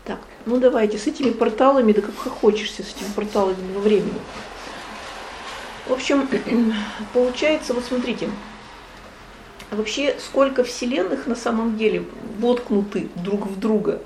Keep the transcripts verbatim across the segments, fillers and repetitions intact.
Так, ну давайте, с этими порталами, да как хочешься, с этими порталами во времени. В общем, получается, вот смотрите, вообще сколько вселенных на самом деле воткнуты друг в друга.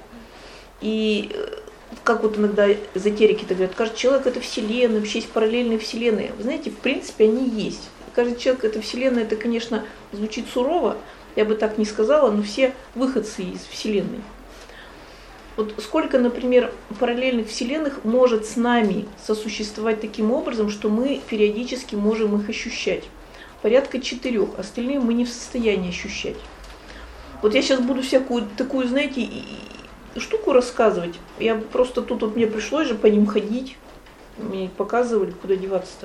И как вот иногда эзотерики-то говорят, каждый человек это вселенная, вообще есть параллельные вселенные. Вы знаете, в принципе, они есть. Каждый человек это вселенная, это, конечно, звучит сурово, я бы так не сказала, но все выходцы из вселенной. Вот сколько, например, параллельных вселенных может с нами сосуществовать таким образом, что мы периодически можем их ощущать. Порядка четырех, остальные мы не в состоянии ощущать. Вот я сейчас буду всякую такую, знаете, штуку рассказывать. Я просто тут вот мне пришлось же по ним ходить, мне показывали, куда деваться-то.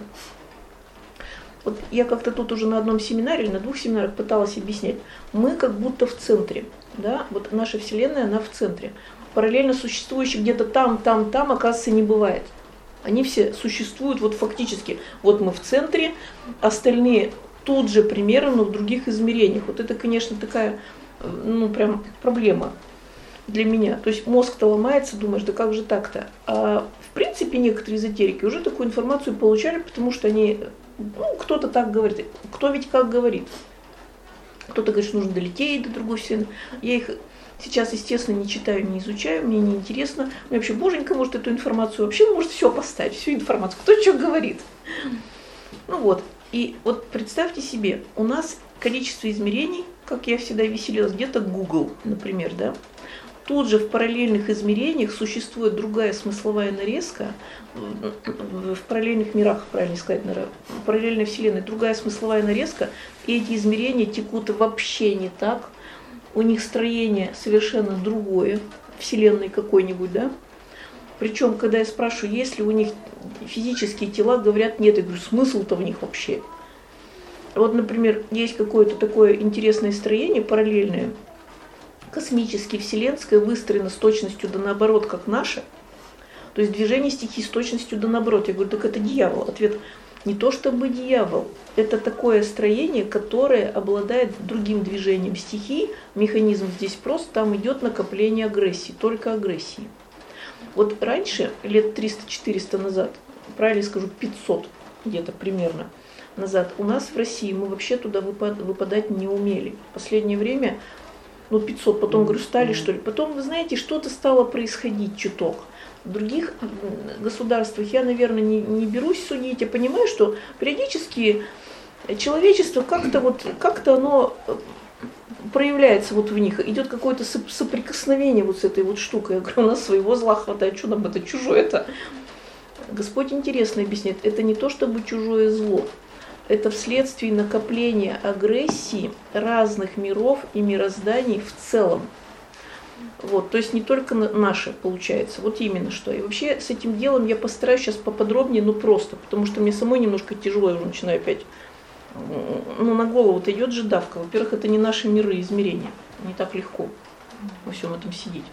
Вот я как-то тут уже на одном семинаре, на двух семинарах пыталась объяснять. Мы как будто в центре, да, вот наша Вселенная, она в центре. Параллельно существующих где-то там, там, там, оказывается, не бывает. Они все существуют вот фактически. Вот мы в центре, остальные тут же примерно, но в других измерениях. Вот это, конечно, такая, ну, прям проблема для меня. То есть мозг-то ломается, думаешь, да как же так-то? А в принципе некоторые эзотерики уже такую информацию получали, потому что они, ну, кто-то так говорит, кто ведь как говорит. Кто-то говорит, что нужно долететь до другой вселенной. Я их сейчас, естественно, не читаю, не изучаю, мне не интересно. Мне вообще боженька может эту информацию, вообще может все поставить, всю информацию, кто что говорит. Ну вот, и вот представьте себе, у нас количество измерений, как я всегда веселилась, где-то Google, например, да. Тут же в параллельных измерениях существует другая смысловая нарезка, в параллельных мирах, правильно сказать, в параллельной вселенной другая смысловая нарезка, и эти измерения текут вообще не так, у них строение совершенно другое, вселенной какой-нибудь, да. Причем, когда я спрашиваю, есть ли у них физические тела, говорят, нет, я говорю, смысл-то в них вообще. Вот, например, есть какое-то такое интересное строение параллельное, космически вселенское, выстроено с точностью да наоборот, как наше. То есть движение стихий с точностью да наоборот. Я говорю, так это дьявол. Ответ, не то чтобы дьявол, это такое строение, которое обладает другим движением стихий. Механизм здесь прост, там идет накопление агрессии, только агрессии. Вот раньше, лет триста-четыреста назад, правильно скажу, пятьсот где-то примерно назад, у нас в России мы вообще туда выпадать не умели. В последнее время, ну пятьсот, потом, говорю, стали что ли. Потом, вы знаете, что-то стало происходить чуток. В других государствах я, наверное, не, не берусь судить. Я понимаю, что периодически человечество как-то вот, как-то оно проявляется вот в них, идет какое-то соприкосновение вот с этой вот штукой. Я говорю, у нас своего зла хватает, что нам это чужое это. Господь интересно объясняет, это не то чтобы чужое зло, это вследствие накопления агрессии разных миров и мирозданий в целом. Вот, то есть не только наше получается, вот именно что. И вообще с этим делом я постараюсь сейчас поподробнее, но просто, потому что мне самой немножко тяжело, я уже начинаю опять, ну на голову-то идет же давка. Во-первых, это не наши миры измерения, не так легко во всем этом сидеть.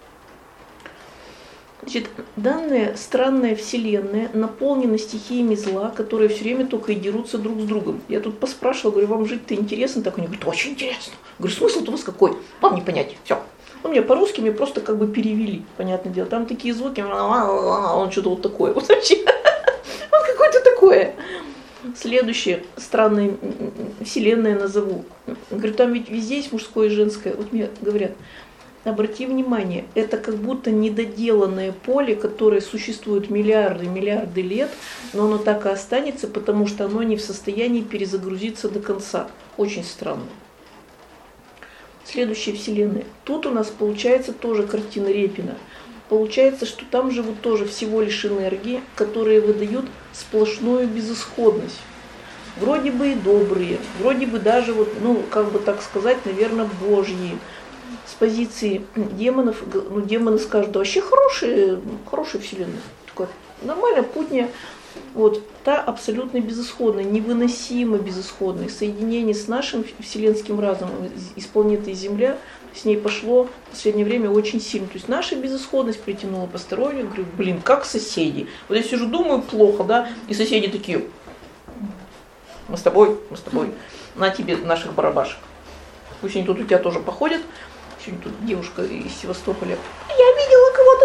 Значит, данная странная вселенная наполнена стихиями зла, которые все время только и дерутся друг с другом. Я тут поспрашивала, говорю, вам жить-то интересно? Так они говорят, очень интересно. Говорю, смысл-то у вас какой? Вам не понять, все. Ну, мне по-русски мне просто как бы перевели, понятное дело. Там такие звуки, он что-то вот такое. Вот вообще, вот какое-то такое. Следующее, странная вселенная назову. Говорю, там ведь везде есть мужское и женское. Вот мне говорят, обрати внимание, это как будто недоделанное поле, которое существует миллиарды, миллиарды лет, но оно так и останется, потому что оно не в состоянии перезагрузиться до конца. Очень странно. Следующая вселенная. Тут у нас получается тоже картина Репина. Получается, что там живут тоже всего лишь энергии, которые выдают сплошную безысходность. Вроде бы и добрые, вроде бы даже, вот, ну, как бы так сказать, наверное, божьи. С позиции демонов, ну, демоны скажут, да вообще хорошие, хорошая вселенная. Такая нормальная, путня. Вот, та абсолютно безысходная, невыносимо безысходная. Соединение с нашим вселенским разумом из планеты Земля с ней пошло в последнее время очень сильно. То есть наша безысходность притянула посторонних. Говорю, блин, как соседи. Вот я сижу, думаю, плохо, да, и соседи такие, мы с тобой, мы с тобой, на тебе наших барабашек. Пусть они тут у тебя тоже походят. Сегодня тут девушка из Севастополя. Я видела кого-то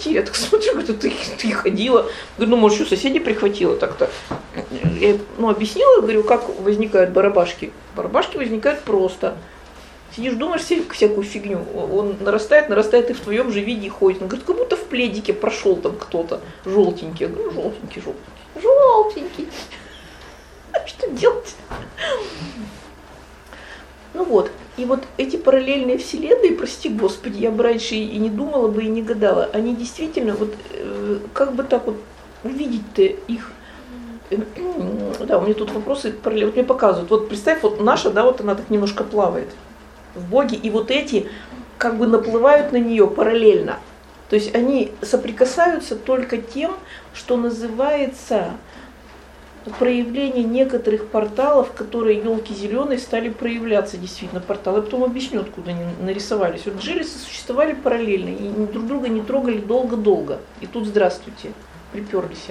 квартире. Я так смотрю, говорю, ты, ты ходила. Говорю, ну, может, что, соседи прихватила так-то. Я, ну, объяснила, говорю, как возникают барабашки. Барабашки возникают просто. Сидишь, думаешь всякую фигню, он нарастает, нарастает и в твоем же виде ходит. Он говорит, как будто в пледике прошел там кто-то желтенький. Я говорю, желтенький, желтенький, желтенький. Что делать? Ну вот, и вот эти параллельные вселенные, прости господи, я бы раньше и не думала бы, и не гадала, они действительно, вот как бы так вот увидеть-то их. Да, у меня тут вопросы параллельно, вот мне показывают, вот представь, вот наша, да, вот она так немножко плавает в Боге, и вот эти как бы наплывают на нее параллельно. То есть они соприкасаются только тем, что называется проявление некоторых порталов, которые елки зеленые стали проявляться действительно порталы. Я потом объясню, откуда они нарисовались. Вот жили, сосуществовали параллельно и друг друга не трогали долго-долго. И тут здравствуйте, приперлись.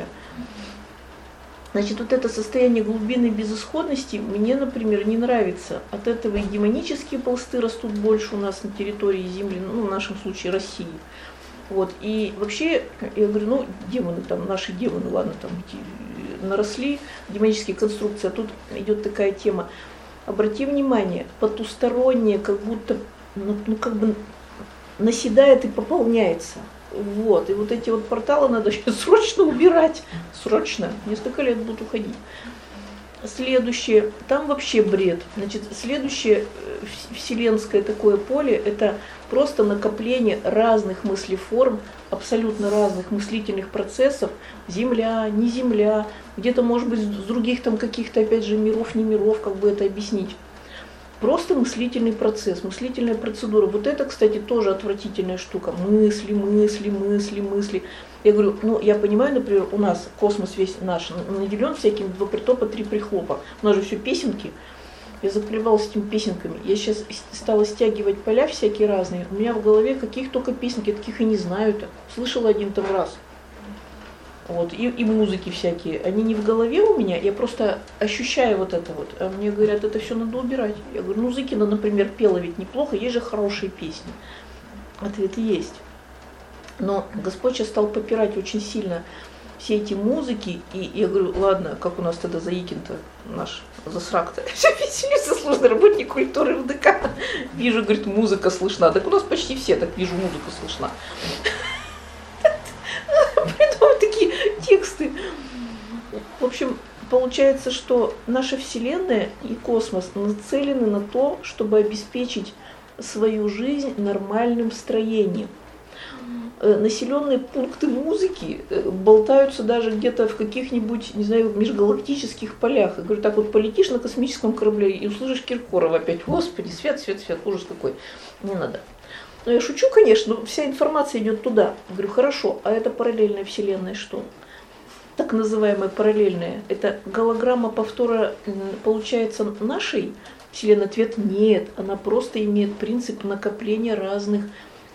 Значит, вот это состояние глубинной безысходности мне, например, не нравится. От этого и демонические пласты растут больше у нас на территории Земли, ну, в нашем случае России. Вот. И вообще, я говорю, ну, демоны там, наши демоны, ладно, там эти наросли, демонические конструкции, а тут идет такая тема. Обрати внимание, потустороннее как будто, ну, ну как бы наседает и пополняется. Вот, и вот эти вот порталы надо срочно убирать, срочно, несколько лет будут уходить. Следующее, там вообще бред. Значит, следующее вселенское такое поле – это просто накопление разных мыслеформ, абсолютно разных мыслительных процессов. Земля, не Земля, где-то, может быть, с других там каких-то, опять же, миров, не миров, как бы это объяснить. Просто мыслительный процесс, мыслительная процедура. Вот это, кстати, тоже отвратительная штука. Мысли, мысли, мысли, мысли. Я говорю, ну, я понимаю, например, у нас космос весь наш наделен всякими два притопа, три прихлопа. У нас же все песенки. Я заклевалась этими песенками. Я сейчас стала стягивать поля всякие разные. У меня в голове каких только песенки, я таких и не знаю-то. Слышала один там раз. Вот, и, и музыки всякие, они не в голове у меня, я просто ощущаю вот это вот. А мне говорят, это все надо убирать. Я говорю, ну Зыкина, например, пела ведь неплохо, есть же хорошие песни. Ответ есть. Но Господь сейчас стал попирать очень сильно все эти музыки, и я говорю, ладно, как у нас тогда Заикин-то, наш засрак-то, все веселится, сложный работник культуры в ДК. Вижу, говорит, музыка слышна. Так у нас почти все, так вижу, музыка слышна. Придумывают такие тексты. В общем, получается, что наша Вселенная и космос нацелены на то, чтобы обеспечить свою жизнь нормальным строением. Населенные пункты музыки болтаются даже где-то в каких-нибудь, не знаю, межгалактических полях. Я говорю, так вот полетишь на космическом корабле и услышишь Киркорова опять. Господи, свет, свет, свет, ужас какой. Не надо. Ну, я шучу, конечно, но вся информация идет туда. Я говорю, хорошо, а это параллельная вселенная что? Так называемая параллельная. Это голограмма повтора, получается, нашей вселенной? Ответ нет. Она просто имеет принцип накопления разных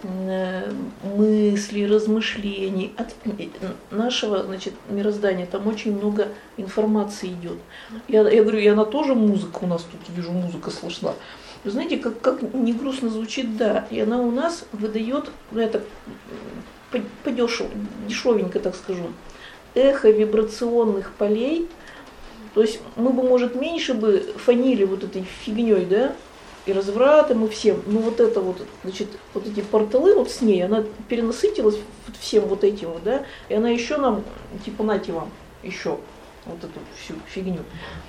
мыслей, размышлений. От нашего, значит, мироздания там очень много информации идет. Я, я говорю, и она тоже музыка у нас тут, вижу, музыка слышна. Вы знаете, как, как не грустно звучит, да, и она у нас выдает, ну это подешево, дешевенько, так скажу, эхо вибрационных полей. То есть мы бы, может, меньше бы фанили вот этой фигней, да, и развратом, и всем. Но вот это вот, значит, вот эти порталы вот с ней, она перенасытилась всем вот этим вот, да, и она еще нам, типа, нате вам, еще вот эту всю фигню.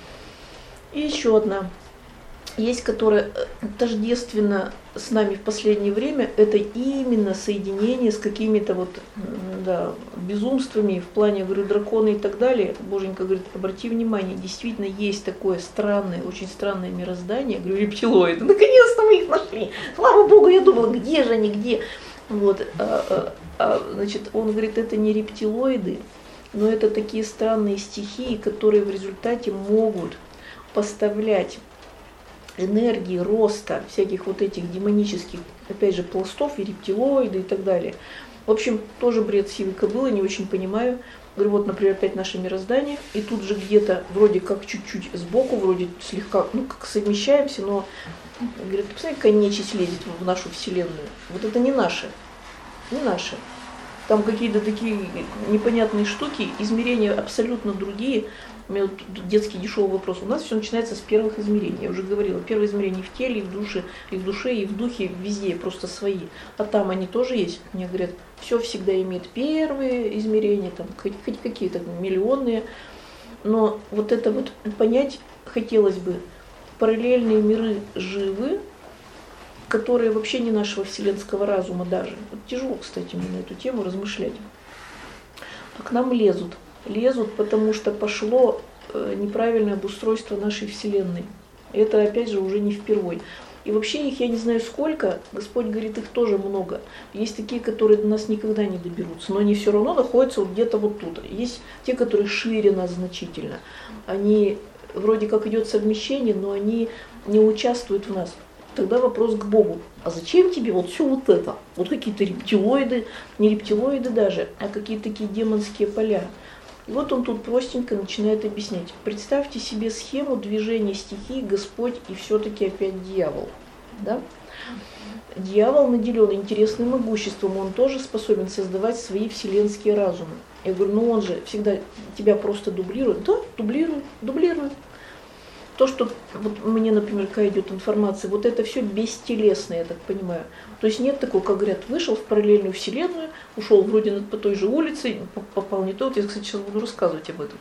И еще одна. Есть, которая тождественна с нами в последнее время, это именно соединение с какими-то вот, да, безумствами в плане, говорю, дракона и так далее. Боженька говорит, обрати внимание, действительно есть такое странное, очень странное мироздание. Я говорю, рептилоиды, наконец-то мы их нашли. Слава Богу, я думала, где же они, где? Вот, а, а, а, значит, он говорит, это не рептилоиды, но это такие странные стихии, которые в результате могут поставлять энергии роста всяких вот этих демонических, опять же, пластов и рептилоиды и так далее. В общем, тоже бред сивой кобылы, не очень понимаю. Говорю, вот, например, опять наше мироздание, и тут же где-то вроде как чуть-чуть сбоку, вроде слегка, ну, как совмещаемся, но, говорят, посмотри, какая нечисть лезет в нашу Вселенную. Вот это не наше, не наше. Там какие-то такие непонятные штуки, измерения абсолютно другие. У меня вот детский дешевый вопрос. У нас все начинается с первых измерений. Я уже говорила, первые измерения в теле, и в душе, и в душе, и в духе, везде просто свои. А там они тоже есть. Мне говорят, все всегда имеет первые измерения, там хоть какие-то миллионные. Но вот это вот понять хотелось бы. Параллельные миры живы, которые вообще не нашего вселенского разума даже. Вот тяжело, кстати, мне на эту тему размышлять. А к нам лезут. Лезут, потому что пошло неправильное обустройство нашей Вселенной. Это, опять же, уже не впервой. И вообще их я не знаю сколько, Господь говорит, их тоже много. Есть такие, которые до нас никогда не доберутся, но они все равно находятся вот где-то вот тут. Есть те, которые шире нас значительно. Они, вроде как идет совмещение, но они не участвуют в нас. Тогда вопрос к Богу. А зачем тебе вот все вот это? Вот какие-то рептилоиды, не рептилоиды даже, а какие-то такие демонские поля. И вот он тут простенько начинает объяснять. Представьте себе схему движения стихий, Господь и все-таки опять дьявол. Да? Дьявол наделен интересным могуществом, он тоже способен создавать свои вселенские разумы. Я говорю, ну он же всегда тебя просто дублирует. Да, дублирует, дублирует. То, что вот мне, например, какая идет информация, вот это все бестелесное, я так понимаю. То есть нет такого, как говорят, вышел в параллельную вселенную, ушел вроде по той же улице, попал не тот. Я, кстати, сейчас буду рассказывать об этом.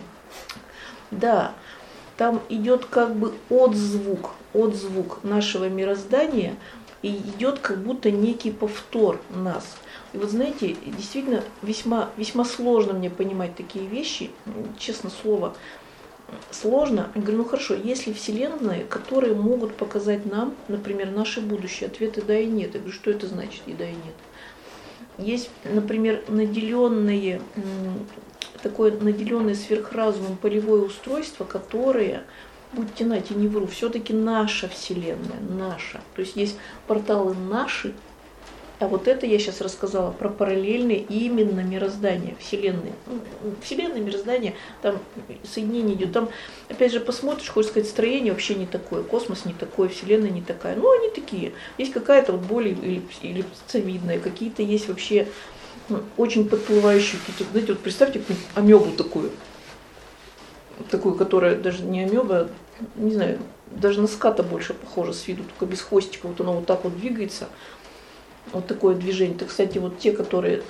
Да, там идет как бы отзвук, отзвук нашего мироздания, и идет как будто некий повтор нас. И вот знаете, действительно весьма, весьма сложно мне понимать такие вещи, честно слово. Сложно. Я говорю, ну хорошо, есть ли вселенные, которые могут показать нам, например, наше будущее? Ответы да и нет. Я говорю, что это значит и да и нет? Есть, например, наделенные, такое наделенное сверхразумом полевое устройство, которое, будьте нате, не вру, все-таки наша вселенная, наша. То есть есть порталы наши, а вот это я сейчас рассказала про параллельные именно мироздания, вселенные. Вселенная, мироздание, там соединение идет. Там, опять же, посмотришь, хочешь сказать, строение вообще не такое, космос не такой, вселенная не такая. Ну, они такие. Есть какая-то вот более эллипсовидная, какие-то есть вообще ну, очень подплывающие. Знаете, вот представьте какую-нибудь амебу такую. Такую, которая даже не амеба, не знаю, даже на ската больше похожа с виду, только без хвостика. Вот она вот так вот двигается. Вот такое движение. Это, кстати, вот те, которые,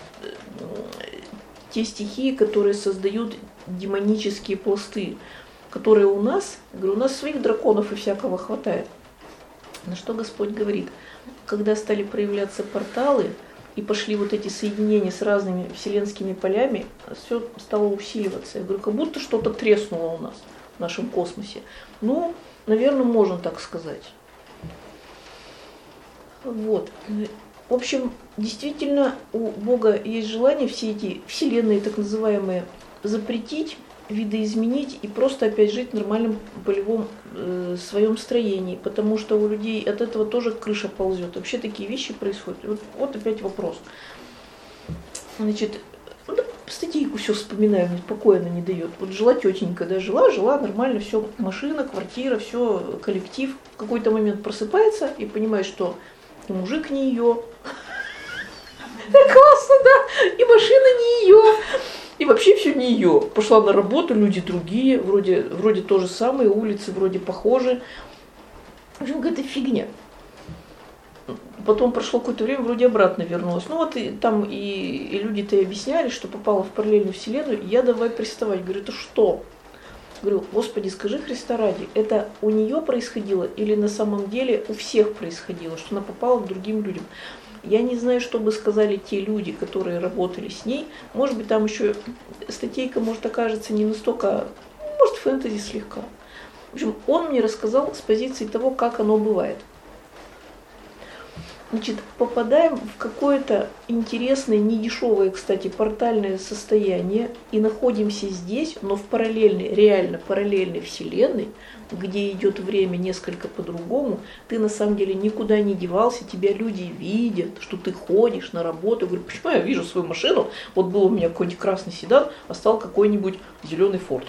те стихии, которые создают демонические пласты, которые у нас, говорю, у нас своих драконов и всякого хватает. На что Господь говорит? Когда стали проявляться порталы и пошли вот эти соединения с разными вселенскими полями, все стало усиливаться. Я говорю, как будто что-то треснуло у нас в нашем космосе. Ну, наверное, можно так сказать. Вот. В общем, действительно, у Бога есть желание все эти вселенные, так называемые, запретить, видоизменить и просто опять жить в нормальном полевом э, своем строении, потому что у людей от этого тоже крыша ползет. Вообще такие вещи происходят. Вот, вот опять вопрос. Значит, ну, статейку все вспоминаю, мне покоя она не дает. Вот жила тетенька, да, жила, жила, нормально, все, машина, квартира, все, коллектив. В какой-то момент просыпается и понимает, что и мужик не ее. Классно, да, и машина не ее. И вообще все не ее. Пошла на работу, люди другие, вроде, вроде то же самое, улицы вроде похожи. В общем, какая-то фигня. Потом прошло какое-то время, вроде обратно вернулась. Ну вот и там и, и люди-то и объясняли, что попала в параллельную вселенную. И я давай приставать. Говорю, это что? Говорю, Господи, скажи Христа ради, это у нее происходило или на самом деле у всех происходило, что она попала к другим людям? Я не знаю, что бы сказали те люди, которые работали с ней. Может быть, там еще статейка, может, окажется не настолько, может, фэнтези слегка. В общем, он мне рассказал с позиции того, как оно бывает. Значит, попадаем в какое-то интересное, недешевое, кстати, портальное состояние и находимся здесь, но в параллельной, реально параллельной вселенной, где идет время несколько по-другому, ты на самом деле никуда не девался, тебя люди видят, что ты ходишь на работу. Я говорю, почему я вижу свою машину, вот был у меня какой-нибудь красный седан, а стал какой-нибудь зеленый Форд.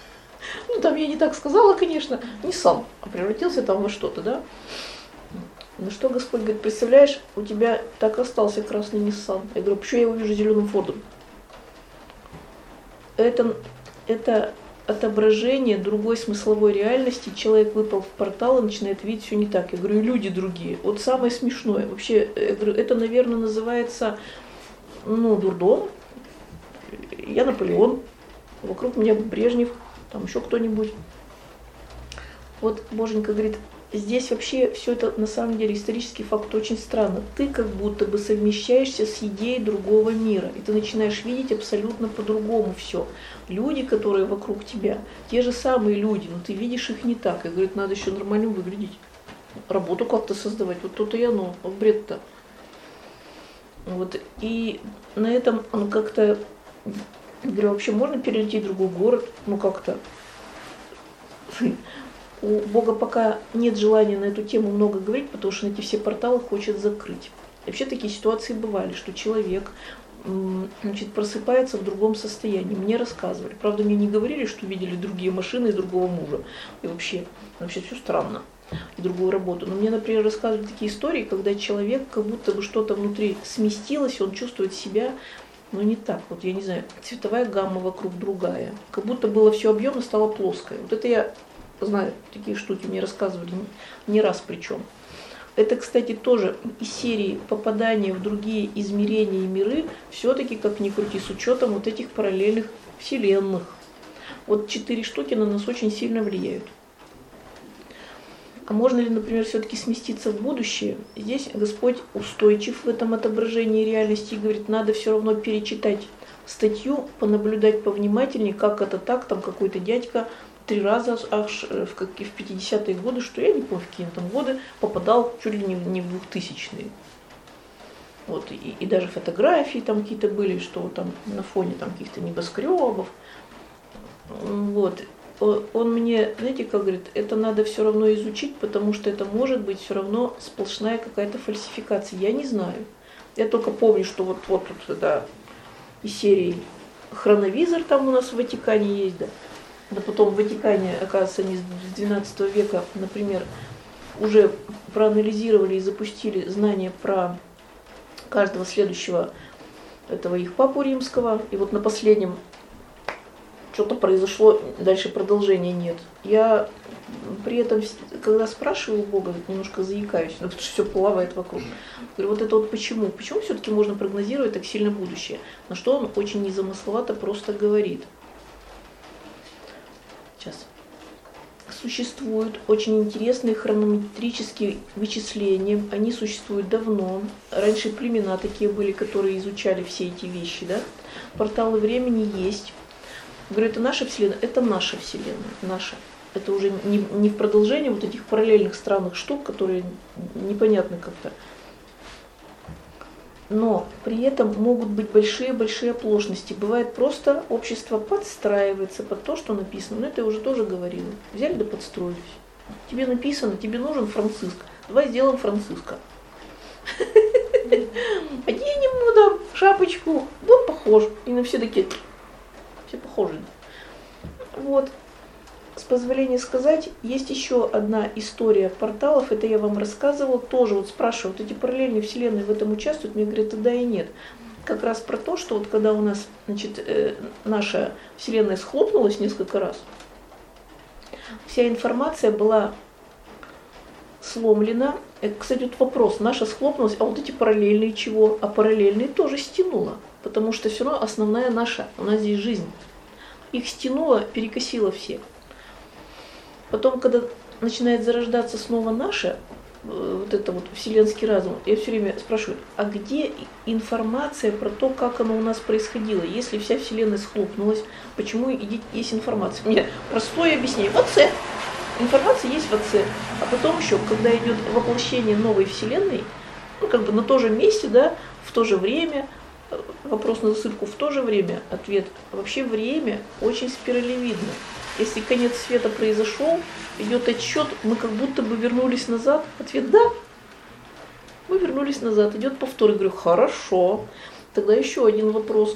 Ну, там я не так сказала, конечно, не сам, а превратился там во что-то, да. На что Господь говорит, представляешь, у тебя так остался красный Ниссан. Я говорю, почему я его вижу зеленым Фордом? Это, это отображение другой смысловой реальности. Человек выпал в портал и начинает видеть все не так. Я говорю, и люди другие. Вот самое смешное. Вообще, я говорю, это, наверное, называется, ну, дурдом. Я Наполеон, вокруг меня Брежнев, там еще кто-нибудь. Вот Боженька говорит, здесь вообще все это на самом деле исторический факт очень странно. Ты как будто бы совмещаешься с идеей другого мира, и ты начинаешь видеть абсолютно по-другому все. Люди, которые вокруг тебя, те же самые люди, но ты видишь их не так. И говорит, надо еще нормально выглядеть, работу как-то создавать. Вот то-то и оно, вот бред-то. Вот. И на этом он как-то, говорю, вообще можно перелететь в другой город, ну как-то. У Бога пока нет желания на эту тему много говорить, потому что эти все порталы хочет закрыть. И вообще такие ситуации бывали, что человек, значит, просыпается в другом состоянии. Мне рассказывали. Правда, мне не говорили, что видели другие машины и другого мужа. И вообще, вообще все странно. И другую работу. Но мне, например, рассказывали такие истории, когда человек как будто бы что-то внутри сместилось, он чувствует себя, но не так. Вот я не знаю, цветовая гамма вокруг другая. Как будто было все объемно, стало плоское. Вот это я знаю, такие штуки мне рассказывали не раз причем. Это, кстати, тоже из серии попадания в другие измерения и миры, все-таки, как ни крути, с учетом вот этих параллельных вселенных. Вот четыре штуки на нас очень сильно влияют. А можно ли, например, все-таки сместиться в будущее? Здесь Господь устойчив в этом отображении реальности и говорит, надо все равно перечитать статью, понаблюдать повнимательнее, как это так, там какой-то дядька три раза аж в, как, в пятидесятые годы, что я не помню, в какие там годы, попадал чуть ли не, не в двухтысячные. Вот, и, и даже фотографии там какие-то были, что там на фоне там каких-то небоскребов. Вот. Он мне, знаете, как говорит, это надо все равно изучить, потому что это может быть все равно сплошная какая-то фальсификация. Я не знаю. Я только помню, что вот, вот тут, да, из серии хроновизор там у нас в Ватикане есть, да. Да потом в Ватикане, оказывается, они с двенадцатого века, например, уже проанализировали и запустили знания про каждого следующего этого их папу римского. И вот на последнем что-то произошло, дальше продолжения нет. Я при этом, когда спрашиваю Бога, немножко заикаюсь, потому что все плавает вокруг. Говорю, вот это вот почему? Почему все-таки можно прогнозировать так сильно будущее? На что он очень незамысловато просто говорит. Сейчас. Существуют очень интересные хронометрические вычисления. Они существуют давно. Раньше племена такие были, которые изучали все эти вещи. Да? Порталы времени есть. Говорю, это наша Вселенная? Это наша Вселенная. Наша. Это уже не, не в продолжение вот этих параллельных странных штук, которые непонятны как-то. Но при этом могут быть большие-большие оплошности. Бывает просто общество подстраивается под то, что написано. Но это я уже тоже говорила. Взяли да подстроились. Тебе написано, тебе нужен Франциск. Давай сделаем Франциска. Оденем ему да шапочку. Он похож. И на все такие, все похожи. Вот. С позволения сказать, есть еще одна история порталов, это я вам рассказывала, тоже вот спрашивают, эти параллельные вселенные в этом участвуют, мне говорят, да и нет. Как раз про то, что вот когда у нас, значит, э, наша вселенная схлопнулась несколько раз, вся информация была сломлена. Э, кстати, вот вопрос, наша схлопнулась, а вот эти параллельные чего? А параллельные тоже стянула, потому что все равно основная наша, у нас здесь жизнь. Их стянуло, перекосило всех. Потом, когда начинает зарождаться снова наше, вот это вот вселенский разум, я все время спрашиваю, а где информация про то, как оно у нас происходило? Если вся вселенная схлопнулась, почему есть информация? У меня простое объяснение. В отце. Информация есть в отце. А потом еще, когда идет воплощение новой вселенной, ну как бы на том же месте, да, в то же время, вопрос на засыпку, в то же время, ответ, вообще время очень спиралевидно. Если конец света произошел, идет отсчет, мы как будто бы вернулись назад. Ответ да, мы вернулись назад. Идет повтор. Я говорю, хорошо. Тогда еще один вопрос.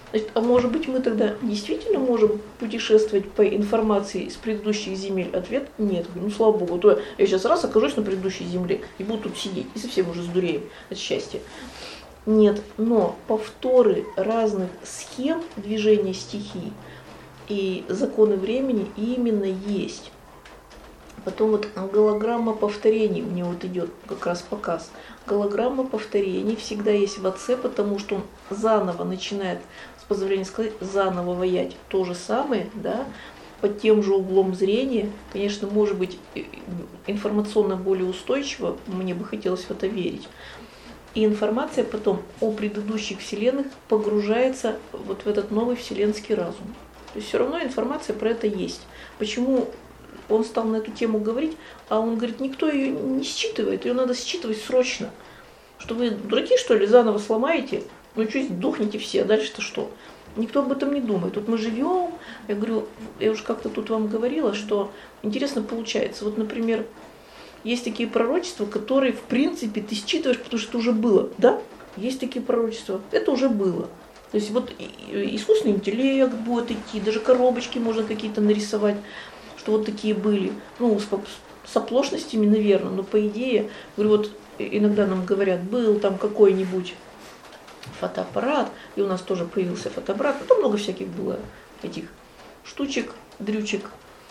Значит, а может быть, мы тогда действительно можем путешествовать по информации из предыдущих земель? Ответ – нет. Ну, слава Богу, то я сейчас раз окажусь на предыдущей земле и буду тут сидеть, и совсем уже сдуреем от счастья. Нет, но повторы разных схем движения стихий и законы времени именно есть. Потом вот голограмма повторений, мне вот идет как раз показ. Голограмма повторений всегда есть в отце, потому что он заново начинает, с позволения сказать, заново ваять то же самое, да, под тем же углом зрения. Конечно, может быть, информационно более устойчиво, мне бы хотелось в это верить. И информация потом о предыдущих вселенных погружается вот в этот новый вселенский разум. То есть все равно информация про это есть. Почему он стал на эту тему говорить, а он говорит, никто ее не считывает, ее надо считывать срочно. Что вы дураки, что ли, заново сломаете, ну что, сдохнете все, а дальше-то что? Никто об этом не думает. Тут мы живем, я говорю, я уже как-то тут вам говорила, что интересно получается. Вот, например, есть такие пророчества, которые, в принципе, ты считываешь, потому что это уже было, да? Есть такие пророчества, это уже было. То есть вот искусственный интеллект будет идти, даже коробочки можно какие-то нарисовать, что вот такие были, ну, с, с оплошностями, наверное, но по идее, говорю, вот иногда нам говорят, был там какой-нибудь фотоаппарат, и у нас тоже появился фотоаппарат, потом много всяких было этих штучек, дрючек.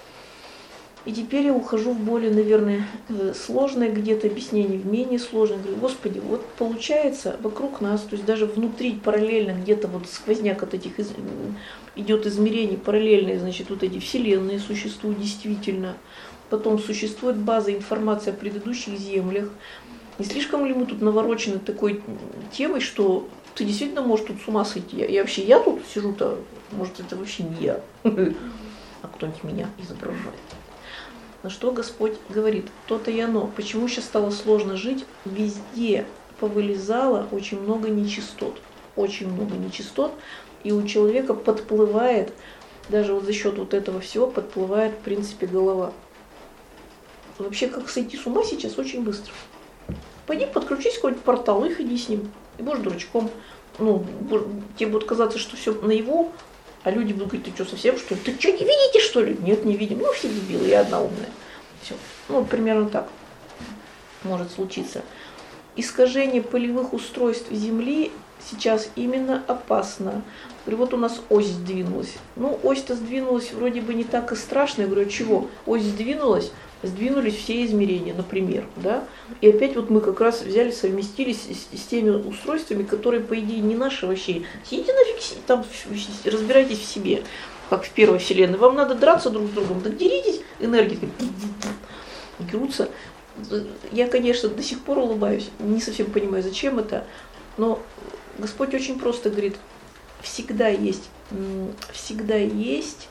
И теперь я ухожу в более, наверное, сложное где-то объяснение, в менее сложное. Говорю, Господи, вот получается вокруг нас, то есть даже внутри параллельно где-то вот сквозняк от этих из... идет измерений параллельные, значит, вот эти вселенные существуют действительно. Потом существует база информации о предыдущих землях. Не слишком ли мы тут наворочены такой темой, что ты действительно можешь тут с ума сойти? Я, я вообще, я тут сижу-то, может, это вообще не я, а кто-нибудь меня изображает. На что Господь говорит, то-то и оно. Почему сейчас стало сложно жить? Везде повылезало очень много нечистот. Очень много нечистот. И у человека подплывает, даже вот за счет вот этого всего, подплывает, в принципе, голова. Вообще, как сойти с ума сейчас очень быстро. Пойди подключись к какой-нибудь порталу и ходи с ним. И будешь дурачком. Ну, тебе будет казаться, что все наяву, а люди будут говорить, ты что, совсем что ли? Ты что, не видите, что ли? Нет, не видим. Ну, все дебилы, я одна умная. Все. Ну, примерно так может случиться. Искажение полевых устройств Земли сейчас именно опасно. Говорю, вот у нас ось сдвинулась. Ну, ось-то сдвинулась вроде бы не так и страшно. Я говорю, чего? Ось сдвинулась, сдвинулись все измерения, например, да? И опять вот мы как раз взяли, совместились с, с теми устройствами, которые, по идее, не наши вообще. Сидите нафиг, там разбирайтесь в себе, как в первой вселенной. Вам надо драться друг с другом, так деритесь, энергии дерутся. Я, конечно, до сих пор улыбаюсь, не совсем понимаю, зачем это, но Господь очень просто говорит, всегда есть, всегда есть,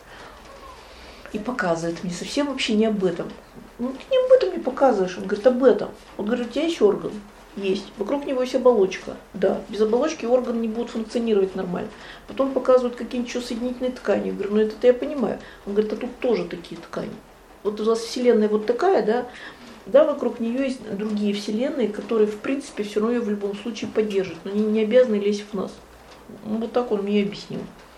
и показывает мне совсем вообще не об этом. Ну, ты не об этом не показываешь, он говорит об этом. Он говорит, у тебя есть орган, есть, вокруг него есть оболочка, да, без оболочки орган не будет функционировать нормально. Потом показывают какие-нибудь еще соединительные ткани, я говорю, ну это-то я понимаю. Он говорит, а тут тоже такие ткани. Вот у вас вселенная вот такая, да, да, вокруг нее есть другие вселенные, которые, в принципе, все равно ее в любом случае поддержат, но они не обязаны лезть в нас. Ну, вот так он мне объяснил.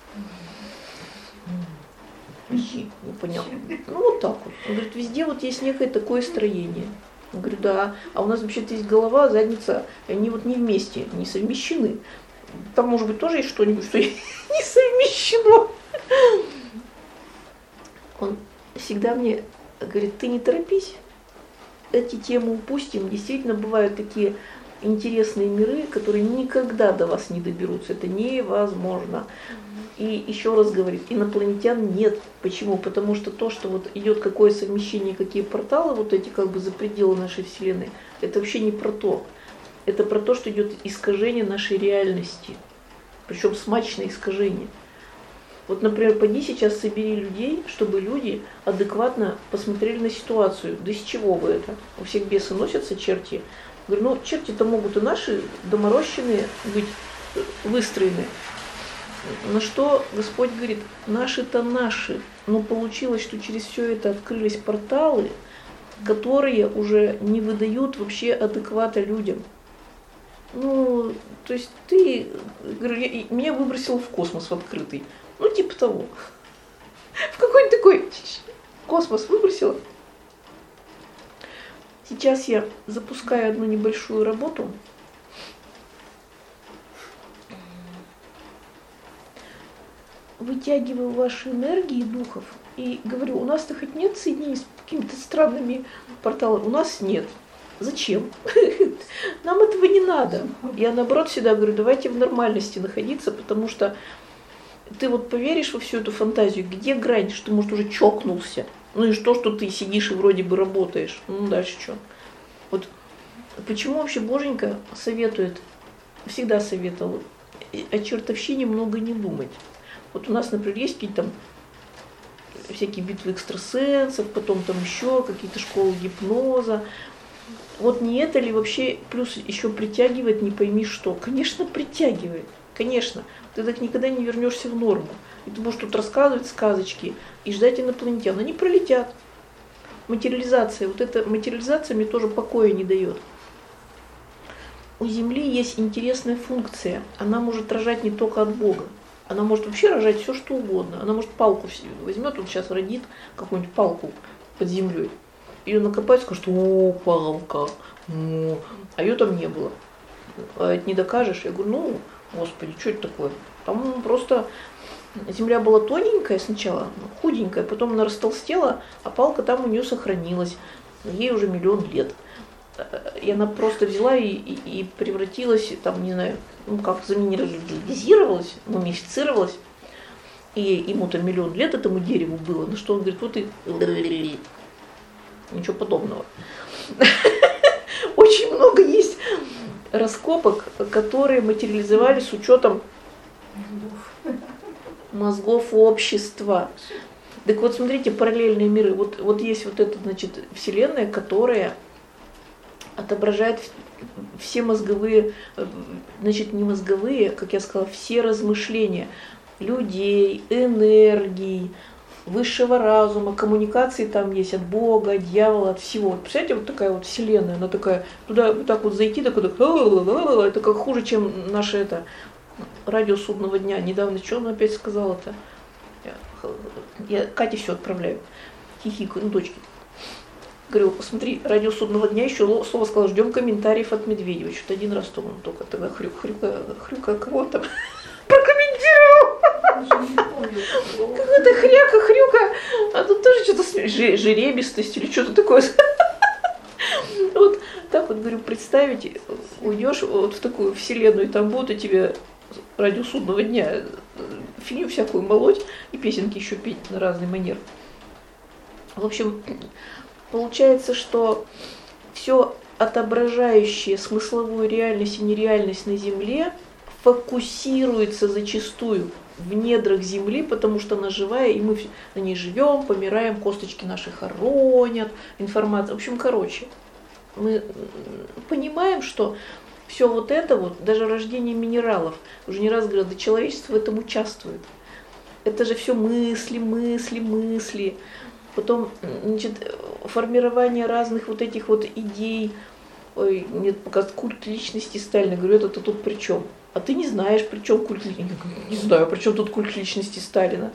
Не понял. Ну, вот так вот. Он говорит, везде вот есть некое такое строение. Я говорю, да, а у нас вообще-то есть голова, задница, и они вот не вместе, не совмещены. Там, может быть, тоже есть что-нибудь, что не совмещено. Он всегда мне говорит, ты не торопись, эти темы упустим. Действительно, бывают такие интересные миры, которые никогда до вас не доберутся. Это невозможно. И еще раз говорит, инопланетян нет. Почему? Потому что то, что вот идет какое совмещение, какие порталы, вот эти как бы за пределы нашей Вселенной, это вообще не про то. Это про то, что идет искажение нашей реальности. Причем смачное искажение. Вот, например, пойди сейчас собери людей, чтобы люди адекватно посмотрели на ситуацию. Да из чего вы это? У всех бесы носятся черти. Говорю, ну черти-то могут и наши доморощенные быть выстроены. На что Господь говорит, наши-то наши. Но получилось, что через все это открылись порталы, которые уже не выдают вообще адеквата людям. Ну, то есть ты, говорю, я, меня выбросило в космос в открытый. Ну, типа того. В какой-то такой космос выбросило. Сейчас я запускаю одну небольшую работу. Вытягиваю ваши энергии духов и говорю, у нас-то хоть нет соединений с какими-то странными порталами? У нас нет. Зачем? Нам этого не надо. Я наоборот всегда говорю, давайте в нормальности находиться, потому что ты вот поверишь во всю эту фантазию, где грань, что ты, может, уже чокнулся? Ну и что, что ты сидишь и вроде бы работаешь? Ну дальше что? Вот почему вообще Боженька советует, всегда советовал, о чертовщине много не думать. Вот у нас, например, есть какие-то там всякие битвы экстрасенсов, потом там еще какие-то школы гипноза. Вот не это ли вообще плюс еще притягивает, не пойми что? Конечно, притягивает, конечно. Ты так никогда не вернешься в норму. И ты будешь тут рассказывать сказочки и ждать инопланетян. Они пролетят. Материализация, вот эта материализация мне тоже покоя не дает. У Земли есть интересная функция. Она может рожать не только от Бога. Она может вообще рожать все, что угодно. Она может палку возьмет, он сейчас родит какую-нибудь палку под землей. Ее накопает, скажет, о, палка, о, а ее там не было. А это не докажешь. Я говорю, ну, господи, что это такое? Там просто земля была тоненькая сначала, худенькая, потом она растолстела, а палка там у нее сохранилась. Ей уже миллион лет. И она просто взяла и, и, и превратилась, там, не знаю, ну как, заминерализировалась, мумифицировалась. И ему-то миллион лет этому дереву было. На что он говорит, вот и... Ничего подобного. Очень много есть раскопок, которые материализовались с учетом мозгов общества. Так вот, смотрите, параллельные миры. Вот, вот есть вот эта, значит, вселенная, которая отображает все мозговые, значит, не мозговые, как я сказала, все размышления людей, энергий, высшего разума, коммуникации там есть от Бога, от дьявола, от всего. Представляете, вот такая вот вселенная, она такая, туда вот так вот зайти, так вот, это как хуже, чем наше это радио судного дня. Недавно что он опять сказал-то? Я, я Кате все отправляю. Хихикаю, ну, дочки. Говорю, посмотри, радио судного дня еще слово сказала, ждем комментариев от Медведева. Что-то один раз то он только тогда хрюк, хрюка, хрюка, кого он там прокомментировал. Какая-то хряка, хрюка, а тут тоже что-то жеребистость или что-то такое. Вот так вот, говорю, представить, уйдешь вот в такую вселенную, и там будут у тебя радио судного дня фигню всякую молоть и песенки еще петь на разный манер. В общем, получается, что все отображающее смысловую реальность и нереальность на Земле фокусируется зачастую в недрах Земли, потому что она живая, и мы на ней живем, помираем, косточки наши хоронят, информация. В общем, короче, мы понимаем, что все вот это вот, даже рождение минералов, уже не раз говорил, да человечество в этом участвует. Это же все мысли, мысли, мысли. Потом, значит, формирование разных вот этих вот идей. Ой, мне показывает культ личности Сталина. Говорю, это тут при чем? А ты не знаешь, при чем культ личности? Не знаю, при чем тут культ личности Сталина.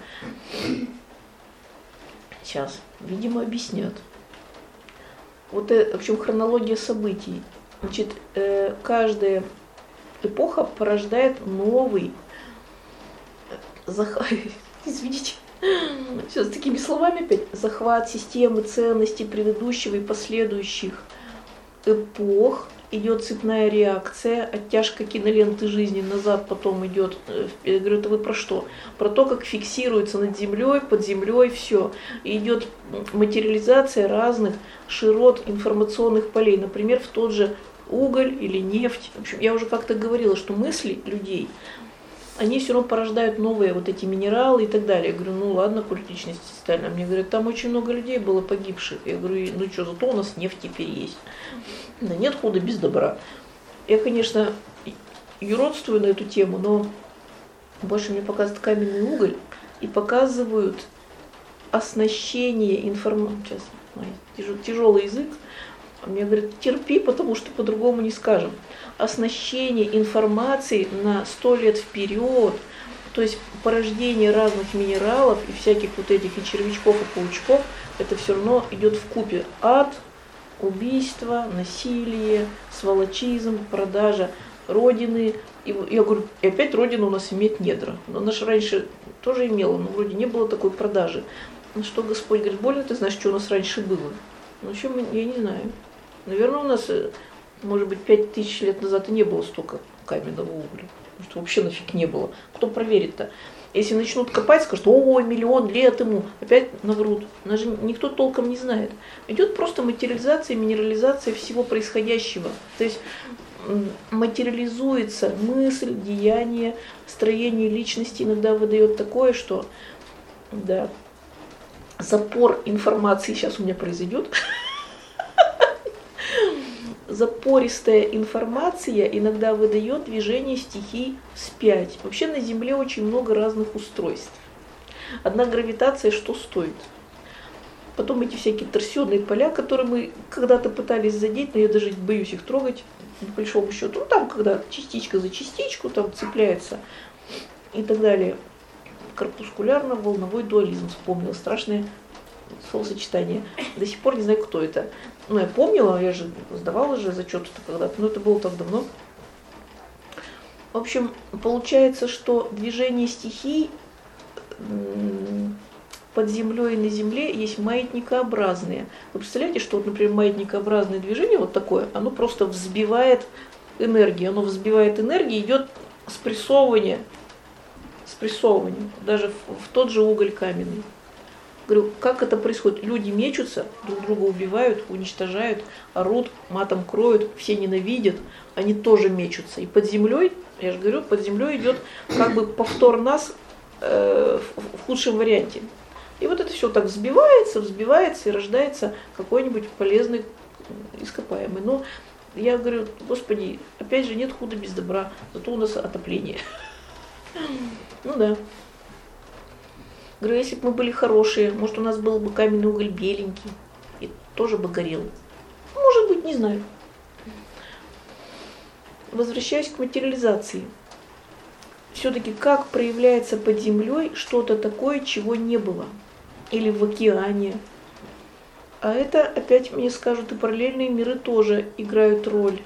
Сейчас, видимо, объяснят. Вот это, в общем, хронология событий. Значит, э, каждая эпоха порождает новый захват. Извините. Все, с такими словами опять. Захват системы ценностей предыдущего и последующих эпох. Идет цепная реакция, оттяжка киноленты жизни назад, потом идет, я говорю, это вы про что? Про то, как фиксируется над землей, под землей все. И идет материализация разных широт информационных полей, например, в тот же уголь или нефть. В общем, я уже как-то говорила, что мысли людей, они все равно порождают новые вот эти минералы и так далее. Я говорю, ну ладно, культ личности Сталина. Мне говорят, там очень много людей было погибших. Я говорю, ну что, зато у нас нефть теперь есть. Да нет худа без добра. Я, конечно, юродствую на эту тему, но больше мне показывают каменный уголь и показывают оснащение информацией. Сейчас, ой, тяжелый язык. А мне говорят, терпи, потому что по-другому не скажем. Оснащение информацией на сто лет вперед, то есть порождение разных минералов и всяких вот этих и червячков, и паучков, это все равно идет вкупе. Ад, убийство, насилие, сволочизм, продажа родины. И я говорю, и опять родина у нас имеет недра. Но она же раньше тоже имела, но вроде не было такой продажи. Ну что Господь говорит, больно ты знаешь, что у нас раньше было? Ну чем я не знаю. Наверное, у нас, может быть, пять тысяч лет назад и не было столько каменного угля. Потому что вообще нафиг не было. Кто проверит-то? Если начнут копать, скажут, ой, миллион лет ему, опять наврут. Нас же никто толком не знает. Идет просто материализация, минерализация всего происходящего. То есть материализуется мысль, деяние, строение личности иногда выдает такое, что да, запор информации сейчас у меня произойдет. Запористая информация иногда выдает движение стихий вспять. Вообще на Земле очень много разных устройств. Одна гравитация что стоит? Потом эти всякие торсионные поля, которые мы когда-то пытались задеть, но я даже боюсь их трогать, по большому счету. Ну там, когда частичка за частичку там цепляется и так далее. Корпускулярно-волновой дуализм вспомнила. Страшное словосочетание. До сих пор не знаю, кто это. Ну, я помнила, я же сдавала же зачет-то когда-то, но это было так давно. В общем, получается, что движение стихий под землей и на земле есть маятникообразные. Вы представляете, что, вот, например, маятникообразное движение вот такое, оно просто взбивает энергию. Оно взбивает энергию, идет спрессовывание, спрессовывание даже в, в тот же уголь каменный. Говорю, как это происходит? Люди мечутся, друг друга убивают, уничтожают, орут, матом кроют, все ненавидят, они тоже мечутся. И под землей, я же говорю, под землей идет как бы повтор нас э, в, в худшем варианте. И вот это все так взбивается, взбивается и рождается какой-нибудь полезный ископаемый. Но я говорю, Господи, опять же нет худа без добра, зато у нас отопление. Ну да. Говорю, если бы мы были хорошие, может, у нас был бы каменный уголь беленький и тоже бы горел. Может быть, не знаю. Возвращаясь к материализации. Все-таки как проявляется под землей что-то такое, чего не было? Или в океане? А это, опять мне скажут, и параллельные миры тоже играют роль.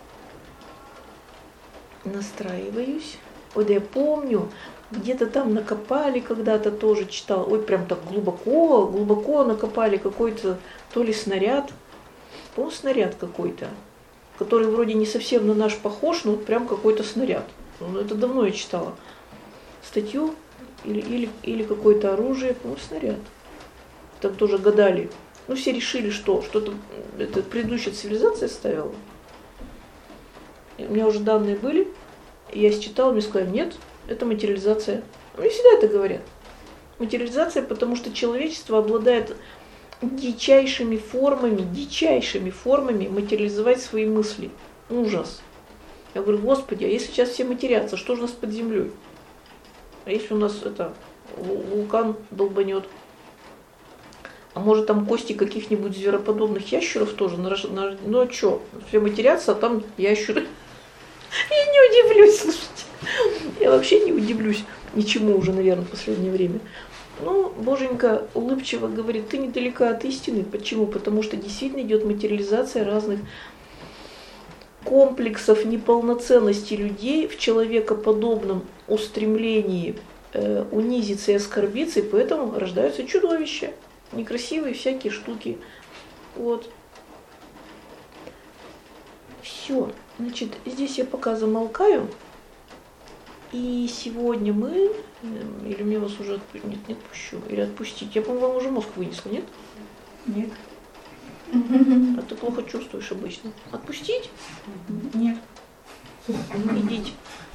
Настраиваюсь. Ой, да я помню, где-то там накопали, когда-то тоже читала, ой, прям так глубоко, глубоко накопали какой-то то ли снаряд, по-моему, снаряд какой-то, который вроде не совсем на наш похож, но прям какой-то снаряд. Ну, это давно я читала статью или, или, или какое-то оружие, по-моему, снаряд. Там тоже гадали. Ну, все решили, что что-то это предыдущая цивилизация ставила. И у меня уже данные были, и я считала, мне сказали, нет, это материализация. Мне всегда это говорят. Материализация, потому что человечество обладает дичайшими формами, дичайшими формами материализовать свои мысли. Ужас. Я говорю, Господи, а если сейчас все матерятся, что же у нас под землей? А если у нас это вулкан долбанет? А может там кости каких-нибудь звероподобных ящеров тоже? Ну а что? Все матерятся, а там ящеры. Я не удивлюсь, слушайте. Я вообще не удивлюсь ничему уже, наверное, в последнее время. Ну, Боженька улыбчиво говорит, ты недалека от истины. Почему? Потому что действительно идет материализация разных комплексов неполноценности людей в человекоподобном устремлении э, унизиться и оскорбиться, и поэтому рождаются чудовища, некрасивые всякие штуки. Вот. Все. Значит, здесь я пока замолкаю. И сегодня мы, или мне вас уже отпу... нет, не отпущу, или отпустить. Я, по-моему, вам уже мозг вынесла, нет? Нет. А ты плохо чувствуешь обычно. Отпустить? Нет. Идите.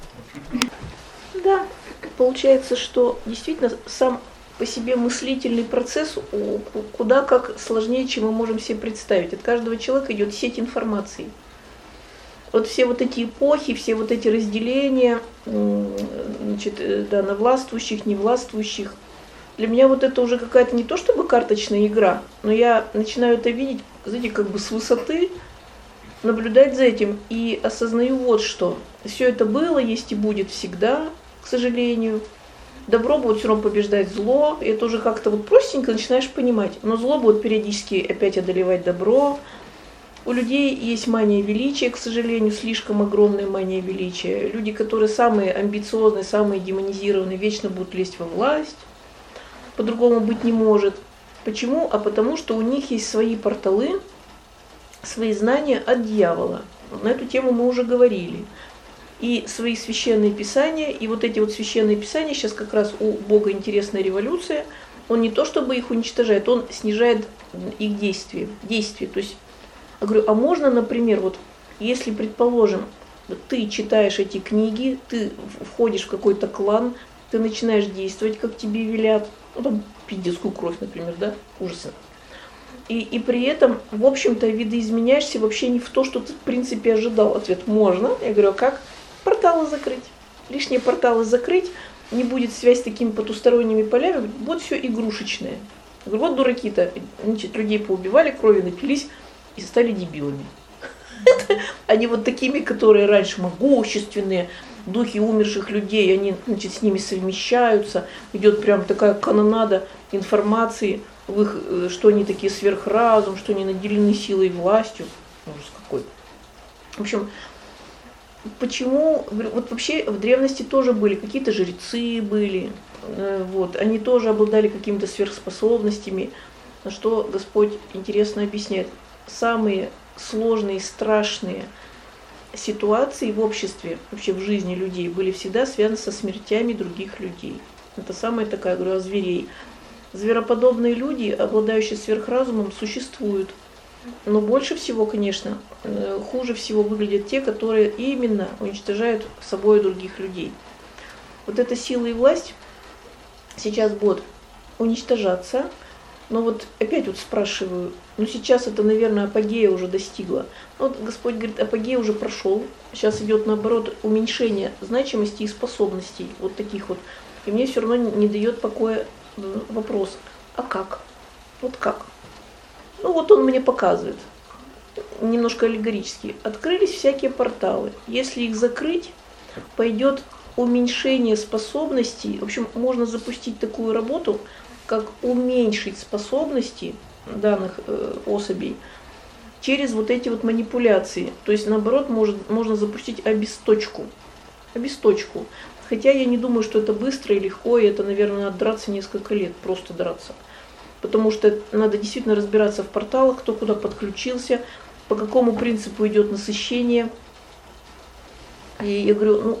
Да, получается, что действительно сам по себе мыслительный процесс куда как сложнее, чем мы можем себе представить. От каждого человека идет сеть информации. Вот все вот эти эпохи, все вот эти разделения, значит, да, на властвующих, невластвующих, для меня вот это уже какая-то не то чтобы карточная игра, но я начинаю это видеть, знаете, как бы с высоты, наблюдать за этим и осознаю вот что. Все это было, есть и будет всегда, к сожалению. Добро будет все равно побеждать зло, и это уже как-то вот простенько начинаешь понимать. Но зло будет периодически опять одолевать добро. У людей есть мания величия, к сожалению, слишком огромная мания величия. Люди, которые самые амбициозные, самые демонизированные, вечно будут лезть во власть. По-другому быть не может. Почему? А потому что у них есть свои порталы, свои знания от дьявола. На эту тему мы уже говорили. И свои священные писания, и вот эти вот священные писания, сейчас как раз у Бога интересная революция, он не то чтобы их уничтожает, он снижает их действие. действие. То есть, я говорю, а можно, например, вот если, предположим, ты читаешь эти книги, ты входишь в какой-то клан, ты начинаешь действовать, как тебе велят, ну там пить детскую кровь, например, да, ужасно. И, и при этом, в общем-то, видоизменяешься вообще не в то, что ты, в принципе, ожидал. Ответ можно. Я говорю, а как? Порталы закрыть. Лишние порталы закрыть, не будет связь с такими потусторонними полями, будет все игрушечное. Я говорю, вот дураки-то, значит, людей поубивали, крови напились и стали дебилами. Они вот такими, которые раньше могущественные, духи умерших людей, они, значит, с ними совмещаются, идет прям такая канонада информации, в их, что они такие сверхразум, что они наделены силой и властью. Ужас какой. В общем, почему, вот вообще в древности тоже были, какие-то жрецы были, вот, они тоже обладали какими-то сверхспособностями, на что Господь интересно объясняет. Самые сложные, страшные ситуации в обществе, вообще в жизни людей, были всегда связаны со смертями других людей. Это самая такая, говорю, о зверей. Звероподобные люди, обладающие сверхразумом, существуют. Но больше всего, конечно, хуже всего выглядят те, которые именно уничтожают собой других людей. Вот эта сила и власть сейчас будет уничтожаться. Но вот опять вот спрашиваю, ну сейчас это, наверное, апогея уже достигла. Вот Господь говорит, апогей уже прошел. Сейчас идет, наоборот, уменьшение значимости и способностей вот таких вот. И мне все равно не дает покоя вопрос, а как? Вот как? Ну вот он мне показывает, немножко аллегорически. Открылись всякие порталы. Если их закрыть, пойдет уменьшение способностей. В общем, можно запустить такую работу, как уменьшить способности данных э, особей через вот эти вот манипуляции. То есть, наоборот, может, можно запустить обесточку. Обесточку. Хотя я не думаю, что это быстро и легко, и это, наверное, надо драться несколько лет, просто драться. Потому что надо действительно разбираться в порталах, кто куда подключился, по какому принципу идет насыщение. И я говорю, ну,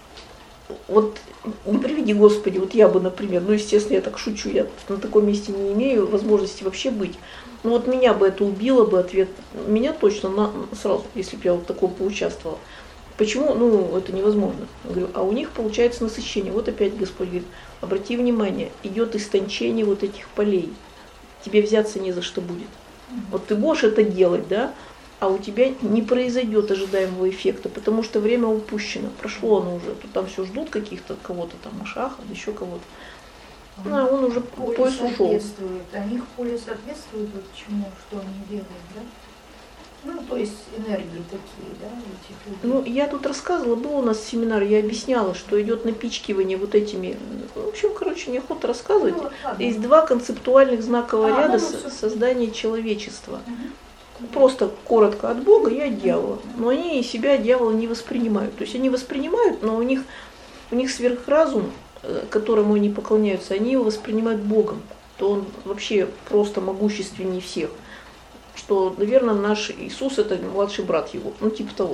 вот не приведи Господи, вот я бы, например, ну, естественно, я так шучу, я на таком месте не имею возможности вообще быть. Ну, вот меня бы это убило бы, ответ, меня точно на, сразу, если бы я вот такого поучаствовала. Почему? Ну, это невозможно. Я говорю, а у них получается насыщение. Вот опять Господь говорит, обрати внимание, идет истончение вот этих полей. Тебе взяться не за что будет. Вот ты можешь это делать, да, а у тебя не произойдет ожидаемого эффекта, потому что время упущено, прошло оно уже. Тут там все ждут каких-то, кого-то там, Машаха, еще кого-то. Ну, а он уже поле пояс ушел. А них поле соответствует вот чему, что они делают, да? Ну, то есть энергии такие, да, этих людей. Ну, я тут рассказывала, был у нас семинар, я объясняла, что идет напичкивание вот этими, в общем, короче, неохота рассказывать. Ну, ладно. Есть два концептуальных знакового а, ряда ну, создания человечества. Угу. Просто коротко от Бога и от дьявола. Но они себя дьявола не воспринимают. То есть они воспринимают, но у них, у них сверхразум, которому они поклоняются, они его воспринимают Богом. То он вообще просто могущественнее всех. Что, наверное, наш Иисус это младший брат его, ну типа того.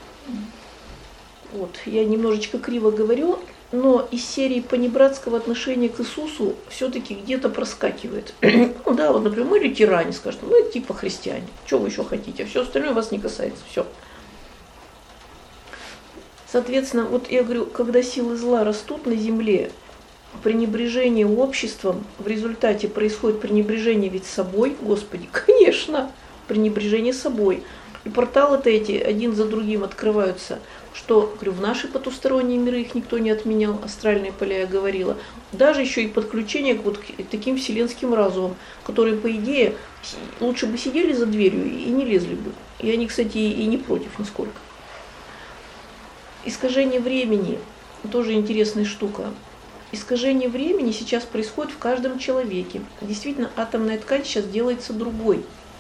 Вот, я немножечко криво говорю, но из серии понебратского отношения к Иисусу все-таки где-то проскакивает. Ну да, вот, например, мы лютеране, скажем, ну это типа христиане, что вы еще хотите, а все остальное вас не касается, все. Соответственно, вот я говорю, когда силы зла растут на земле, пренебрежение обществом, в результате происходит пренебрежение ведь собой, Господи, конечно, пренебрежение собой. И порталы-то эти один за другим открываются. что, говорю, в наши потусторонние миры их никто не отменял, астральные поля я говорила, даже еще и подключение к вот к таким вселенским разумам, которые, по идее, лучше бы сидели за дверью и не лезли бы. И они, кстати, и не против нисколько. Искажение времени тоже интересная штука. Искажение времени сейчас происходит в каждом человеке. Действительно, атомная ткань сейчас делается другой.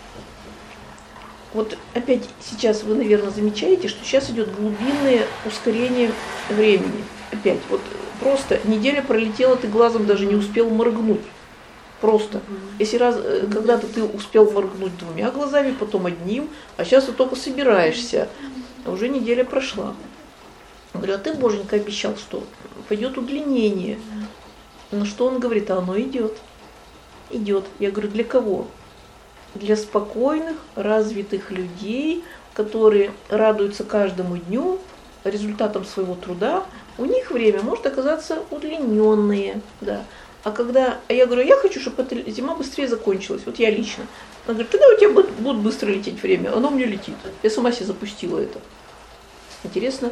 Вот опять сейчас вы, наверное, замечаете, что сейчас идет глубинное ускорение времени. Опять, вот просто неделя пролетела, ты глазом даже не успел моргнуть. Просто. Если раз, когда-то ты успел моргнуть двумя глазами, потом одним, а сейчас ты только собираешься, а уже неделя прошла. Я говорю, а ты, Боженька, обещал, что пойдет удлинение. На что он говорит, а оно идет. Идет. Я говорю, для кого? Для спокойных, развитых людей, которые радуются каждому дню результатам своего труда. У них время может оказаться удлиненное. Да. А когда, а я говорю, я хочу, чтобы эта зима быстрее закончилась. Вот я лично. Она говорит, тогда у тебя будет, будет быстро лететь время. Оно у меня летит. Я сама себе запустила это. Интересно.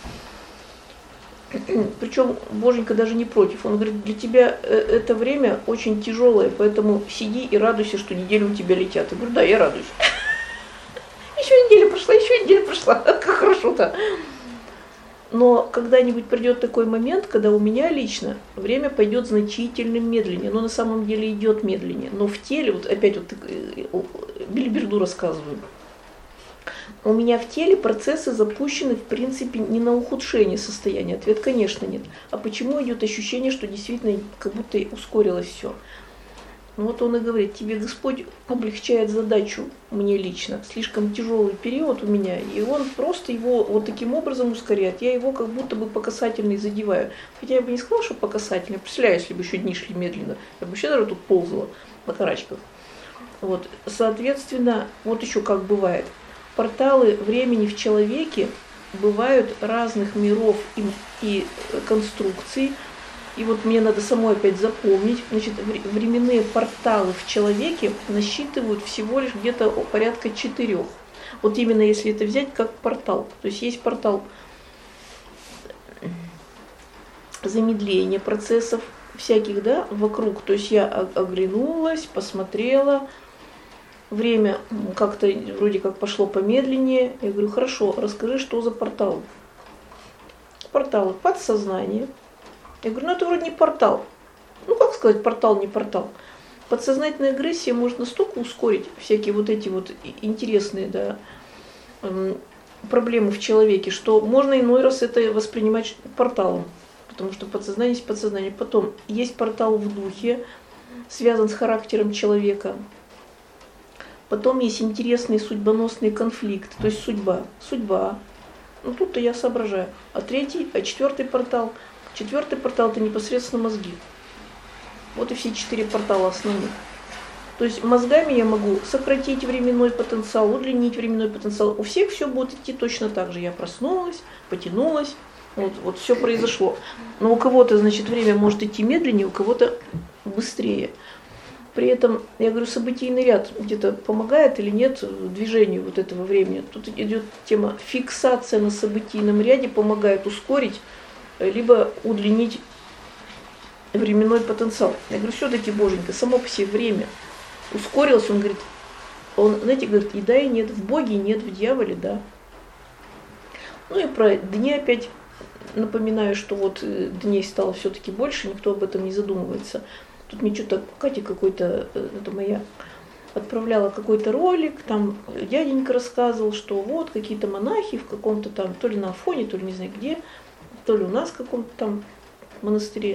Причем Боженька даже не против. Он говорит, для тебя это время очень тяжелое, поэтому сиди и радуйся, что неделю у тебя летят. Я говорю, да, я радуюсь. Еще неделя прошла, еще неделя прошла. Как хорошо-то. Но когда-нибудь придет такой момент, когда у меня лично время пойдет значительно медленнее. Но на самом деле идет медленнее. Но в теле, вот опять вот бильберду рассказываю. У меня в теле процессы запущены, в принципе, не на ухудшение состояния. Ответ, конечно, нет. А почему идет ощущение, что действительно как будто ускорилось все? Ну вот он и говорит, тебе Господь облегчает задачу мне лично. Слишком тяжелый период у меня, и он просто его вот таким образом ускоряет. Я его как будто бы по касательной задеваю. Хотя я бы не сказала, что по касательной. Представляю, если бы еще дни шли медленно. Я бы вообще, наверное, тут ползала на карачках. Вот. Соответственно, вот еще как бывает. Порталы времени в человеке бывают разных миров и, и конструкций. И вот мне надо самой опять запомнить. Значит, временные порталы в человеке насчитывают всего лишь где-то порядка четырех. Вот именно если это взять как портал. То есть есть портал замедления процессов всяких, да, вокруг. То есть я оглянулась, посмотрела. Время как-то вроде как пошло помедленнее. Я говорю, хорошо, расскажи, что за портал. Порталы подсознание. Я говорю, ну это вроде не портал. Ну как сказать, портал, не портал. Подсознательная агрессия может настолько ускорить всякие вот эти вот интересные, да, проблемы в человеке, что можно иной раз это воспринимать порталом. Потому что подсознание есть подсознание. Потом есть портал в духе, связан с характером человека. Потом есть интересный судьбоносный конфликт, то есть судьба. Судьба. Ну тут-то я соображаю. А третий, а четвертый портал. Четвертый портал это непосредственно мозги. Вот и все четыре портала основных. То есть мозгами я могу сократить временной потенциал, удлинить временной потенциал. У всех все будет идти точно так же. Я проснулась, потянулась, вот, вот все произошло. Но у кого-то, значит, время может идти медленнее, у кого-то быстрее. При этом, я говорю, событийный ряд где-то помогает или нет движению вот этого времени. Тут идет тема фиксация на событийном ряде, помогает ускорить, либо удлинить временной потенциал. Я говорю, все-таки, Боженька, само по себе время ускорилось. Он говорит, он, знаете, говорит, и да, и нет, в Боге нет, в дьяволе, да. Ну и про дни опять напоминаю, что вот дней стало все-таки больше, никто об этом не задумывается. Тут мне что-то Катя какой-то, это моя, отправляла какой-то ролик, там дяденька рассказывал, что вот какие-то монахи в каком-то там, то ли на Афоне, то ли не знаю где, то ли у нас в каком-то там монастыре,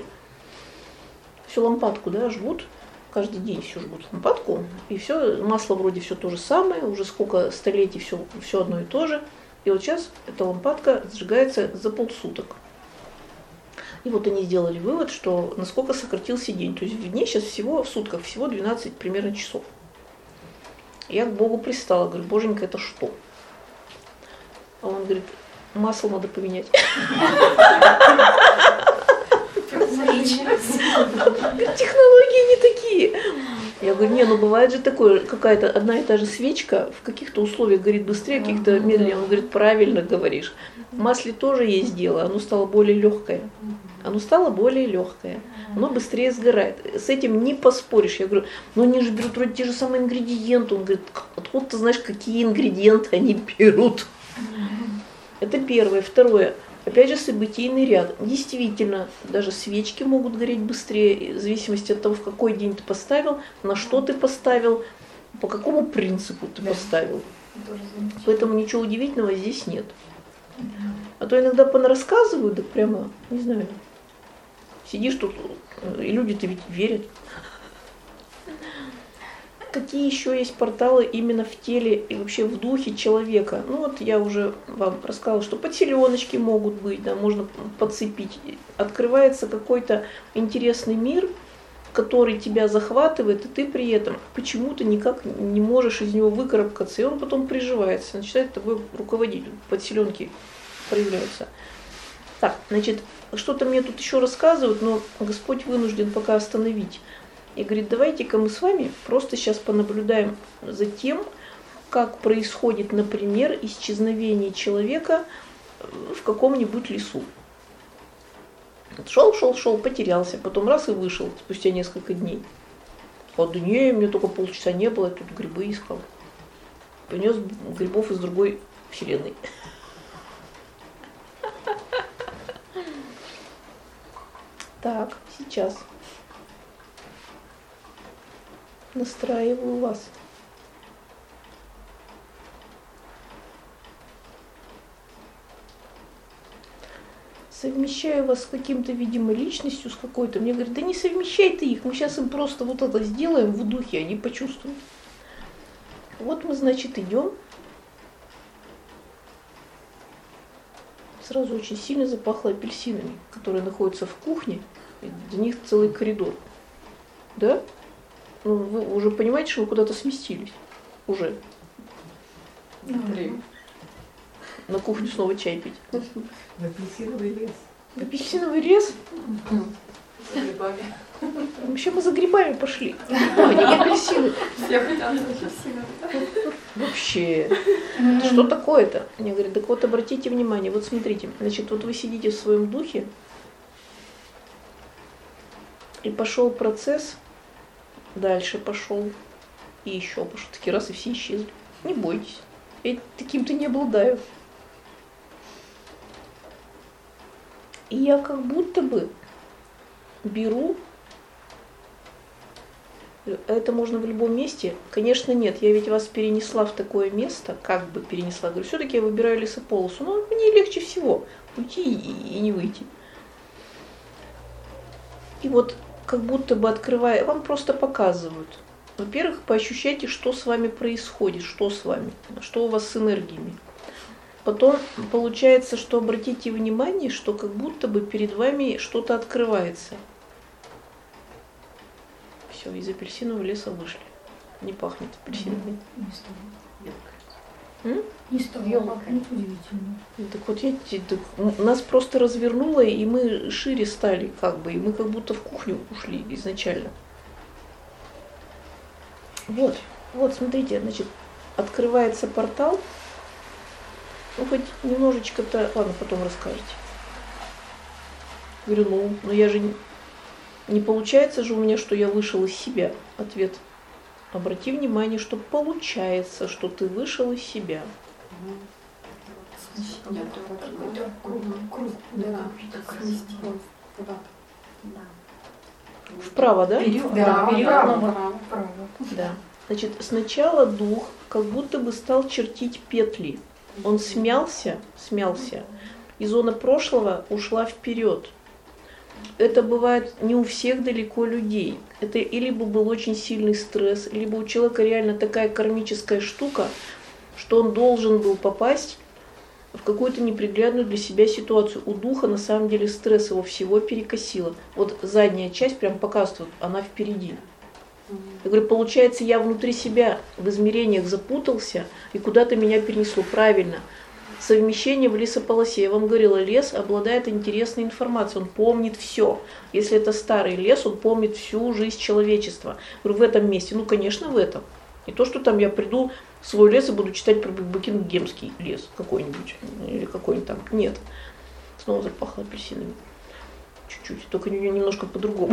всю лампадку, да, жгут, каждый день все жгут лампадку, и все, масло вроде все то же самое, уже сколько столетий все, все одно и то же, и вот сейчас эта лампадка сжигается за полсуток. И вот они сделали вывод, что насколько сократился день. То есть в дне сейчас всего, в сутках всего двенадцать примерно часов. Я к Богу пристала, говорю, Боженька, это что? А он говорит, масло надо поменять. Технологии не такие. Я говорю, не, ну бывает же такое, какая-то одна и та же свечка в каких-то условиях горит быстрее, в каких-то медленнее. Он говорит, правильно говоришь. В масле тоже есть дело, оно стало более легкое. Оно стало более легкое. Оно быстрее сгорает. С этим не поспоришь. Я говорю, ну они же берут вроде те же самые ингредиенты. Он говорит, откуда ты знаешь, какие ингредиенты они берут? Это первое. Второе. Опять же, событийный ряд. Действительно, даже свечки могут гореть быстрее, в зависимости от того, в какой день ты поставил, на что ты поставил, по какому принципу ты поставил. Поэтому ничего удивительного здесь нет. А то иногда понарассказывают, да прямо, не знаю, сидишь тут, и люди-то ведь верят. Какие еще есть порталы именно в теле и вообще в духе человека? Ну вот я уже вам рассказала, что подселеночки могут быть, да, можно подцепить. Открывается какой-то интересный мир, который тебя захватывает, и ты при этом почему-то никак не можешь из него выкарабкаться, и он потом приживается, начинает тобой руководить, подселенки проявляются. Так, значит, что-то мне тут еще рассказывают, но Господь вынужден пока остановить. И говорит, давайте-ка мы с вами просто сейчас понаблюдаем за тем, как происходит, например, исчезновение человека в каком-нибудь лесу. Шел, шел, шел, потерялся, потом раз и вышел спустя несколько дней. А да не, мне только полчаса не было, я тут грибы искал. Принес грибов из другой вселенной. Так, сейчас настраиваю вас. Совмещаю вас с каким-то, видимо, личностью, с какой-то. Мне говорят, да не совмещай ты их, мы сейчас им просто вот это сделаем в духе, они почувствуют. Вот мы, значит, идем. Сразу очень сильно запахло апельсинами, которые находятся в кухне, и до них целый коридор. Да? Ну, вы уже понимаете, что вы куда-то сместились? Уже. Mm-hmm. На кухню снова чай пить. В апельсиновый лес. В апельсиновый лес? За грибами. Вообще мы за грибами пошли. А, не апельсины. Я хотела апельсины. Вообще. Что такое-то? Мне говорят, так вот обратите внимание, вот смотрите, значит, вот вы сидите в своем духе, и пошел процесс, дальше пошел, и еще пошел, такие раз и все исчезли. Не бойтесь, я таким-то не обладаю. И я как будто бы беру, это можно в любом месте, конечно нет, я ведь вас перенесла в такое место, как бы перенесла, говорю, все-таки я выбираю лесополосу, но мне легче всего уйти и, и не выйти. И вот как будто бы открывая, вам просто показывают. Во-первых, поощущайте, что с вами происходит, что с вами, что у вас с энергиями. Потом получается, что обратите внимание, что как будто бы перед вами что-то открывается. Все, из апельсинового леса вышли. Не пахнет апельсинами. Не Не стояло, не удивительно. Так вот, я, так, нас просто развернуло, и мы шире стали, как бы, и мы как будто в кухню ушли изначально. Вот, вот, смотрите, значит, открывается портал. Ну, хоть немножечко-то, ладно, потом расскажете. Говорю, ну, но я же не, не получается же у меня, что я вышел из себя. Ответ. Обрати внимание, что получается, что ты вышел из себя. Вправо, да? Да, вправо. Да. Значит, сначала дух как будто бы стал чертить петли. Он смялся, смялся, и зона прошлого ушла вперед. Это бывает не у всех далеко людей. Это и либо был очень сильный стресс, либо у человека реально такая кармическая штука, что он должен был попасть в какую-то неприглядную для себя ситуацию. У духа на самом деле стресс его всего перекосило. Вот задняя часть прям показывает, она впереди. Я говорю, получается, я внутри себя в измерениях запутался, и куда-то меня перенесло. Правильно. Совмещение в лесополосе. Я вам говорила, лес обладает интересной информацией, он помнит все. Если это старый лес, он помнит всю жизнь человечества. Я говорю, в этом месте, ну, конечно, в этом. Не то, что там я приду в свой лес и буду читать про Букингемский лес какой-нибудь, или какой-нибудь там. Нет. Снова запахло апельсинами. Чуть-чуть, только немножко по-другому.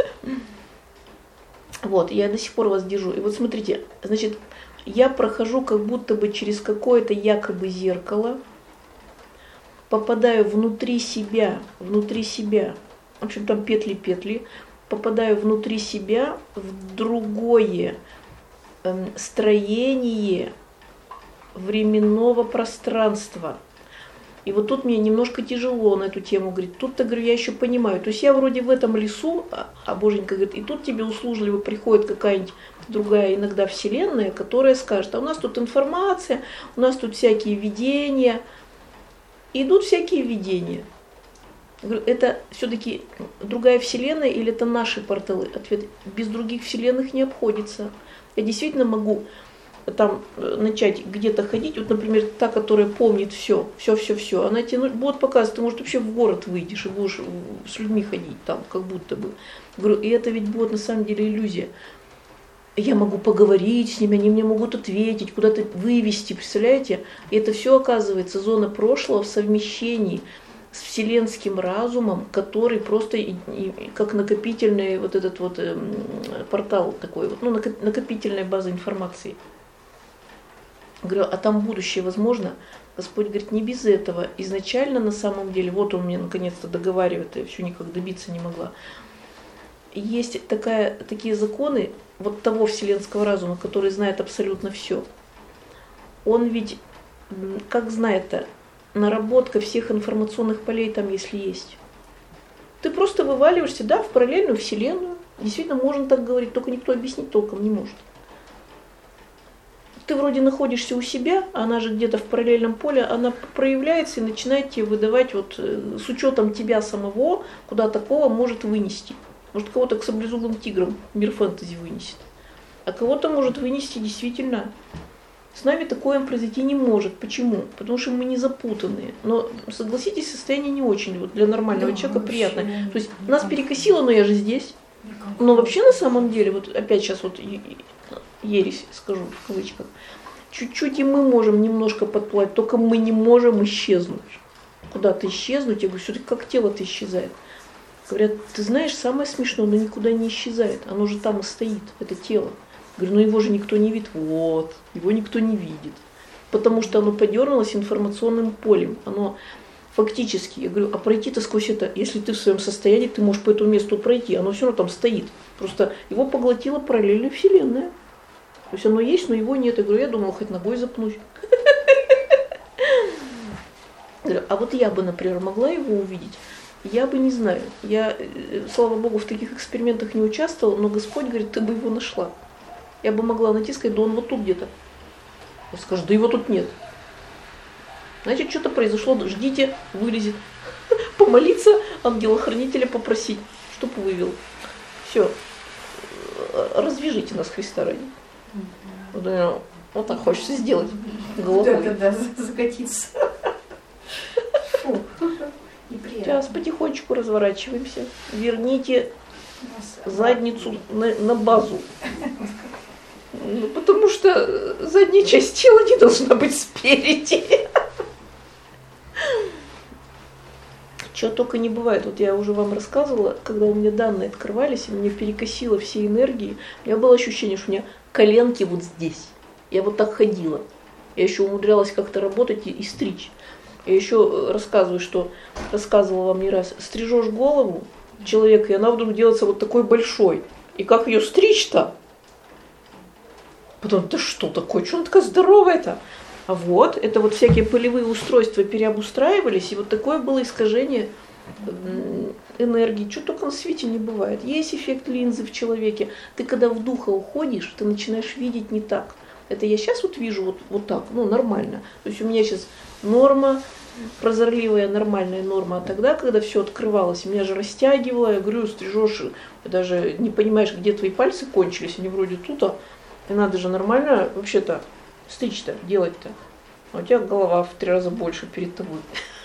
Вот, я до сих пор вас держу. И вот смотрите, значит, я прохожу как будто бы через какое-то якобы зеркало, попадаю внутри себя, внутри себя, в общем, там петли-петли, попадаю внутри себя в другое э, строение временного пространства. И вот тут мне немножко тяжело на эту тему говорить. Тут-то, говорю, я еще понимаю. То есть я вроде в этом лесу, а, а Боженька говорит, и тут тебе услужливо приходит какая-нибудь другая иногда вселенная, которая скажет, а у нас тут информация, у нас тут всякие видения. Идут всякие видения. Говорю, это все-таки другая вселенная или это наши порталы? Ответ, без других вселенных не обходится. Я действительно могу там начать где-то ходить, вот, например, та, которая помнит все, все, все, все, она тебе ну, будет показывать, ты, может, вообще в город выйдешь и будешь с людьми ходить там, как будто бы. Говорю, и это ведь будет на самом деле иллюзия. Я могу поговорить с ними, они мне могут ответить, куда-то вывести, представляете? И это все оказывается зона прошлого в совмещении с вселенским разумом, который просто и, и, как накопительный вот этот вот э, портал такой, вот, ну, накопительная база информации. Говорю, а там будущее возможно? Господь говорит, не без этого. Изначально на самом деле, вот он мне наконец-то договаривает, я все никак добиться не могла. Есть такая, такие законы вот того вселенского разума, который знает абсолютно все. Он ведь, как знает-то, наработка всех информационных полей там, если есть. Ты просто вываливаешься, да, в параллельную вселенную. Действительно, можно так говорить, только никто объяснить толком не может. Ты вроде находишься у себя, а она же где-то в параллельном поле, она проявляется и начинает тебе выдавать вот с учетом тебя самого, куда такого может вынести. Может, кого-то к саблезубым тиграм мир фэнтези вынесет. А кого-то может вынести действительно. С нами такое произойти не может. Почему? Потому что мы не запутанные. Но, согласитесь, состояние не очень вот для нормального да, человека приятное. То есть нас перекосило, но я же здесь. Но вообще на самом деле, вот опять сейчас вот ересь скажу в кавычках, чуть-чуть и мы можем немножко подплыть, только мы не можем исчезнуть. Куда-то исчезнуть, я говорю, все-таки как тело-то исчезает. Говорят, ты знаешь, самое смешное, оно никуда не исчезает, оно же там и стоит, это тело. Говорю, ну его же никто не видит. Вот, его никто не видит. Потому что оно подернулось информационным полем. Оно фактически, я говорю, а пройти-то сквозь это, если ты в своем состоянии, ты можешь по этому месту пройти, оно все равно там стоит. Просто его поглотила параллельная вселенная. То есть оно есть, но его нет. Я говорю, я думала, хоть ногой запнусь. Говорю, а вот я бы, например, могла его увидеть? Я бы не знаю. Я, слава богу, в таких экспериментах не участвовала, но Господь говорит, ты бы его нашла. Я бы могла найти, сказать, да он вот тут где-то. Я скажу, да его тут нет. Значит, что-то произошло, ждите, вылезет. Помолиться, ангела-хранителя попросить, чтоб вывел. Все, развяжите нас, Христа ради. Вот, вот так хочется сделать головой. Да, да, да, закатиться. Фу, неприятно. Сейчас потихонечку разворачиваемся. Верните задницу на, на базу. Ну, потому что задняя часть тела не должна быть спереди. Чего только не бывает. Вот я уже вам рассказывала, когда у меня данные открывались, и мне перекосило все энергии, у меня было ощущение, что у меня коленки вот здесь. Я вот так ходила. Я еще умудрялась как-то работать и, и стричь. Я еще рассказываю, что рассказывала вам не раз. Стрижешь голову человека, и она вдруг делается вот такой большой. И как ее стричь-то? Потом, да что такое, что она такая здоровая-то? А вот, это вот всякие полевые устройства переобустраивались, и вот такое было искажение энергии. Что только на свете не бывает. Есть эффект линзы в человеке. Ты когда в духа уходишь, ты начинаешь видеть не так. Это я сейчас вот вижу вот, вот так, ну нормально. То есть у меня сейчас норма, прозорливая нормальная норма. А тогда, когда все открывалось, меня же растягивало, я говорю, стрижешь, даже не понимаешь, где твои пальцы кончились, они вроде тут, а и надо же нормально вообще-то стричь-то, делать-то. А у тебя голова в три раза больше перед тобой.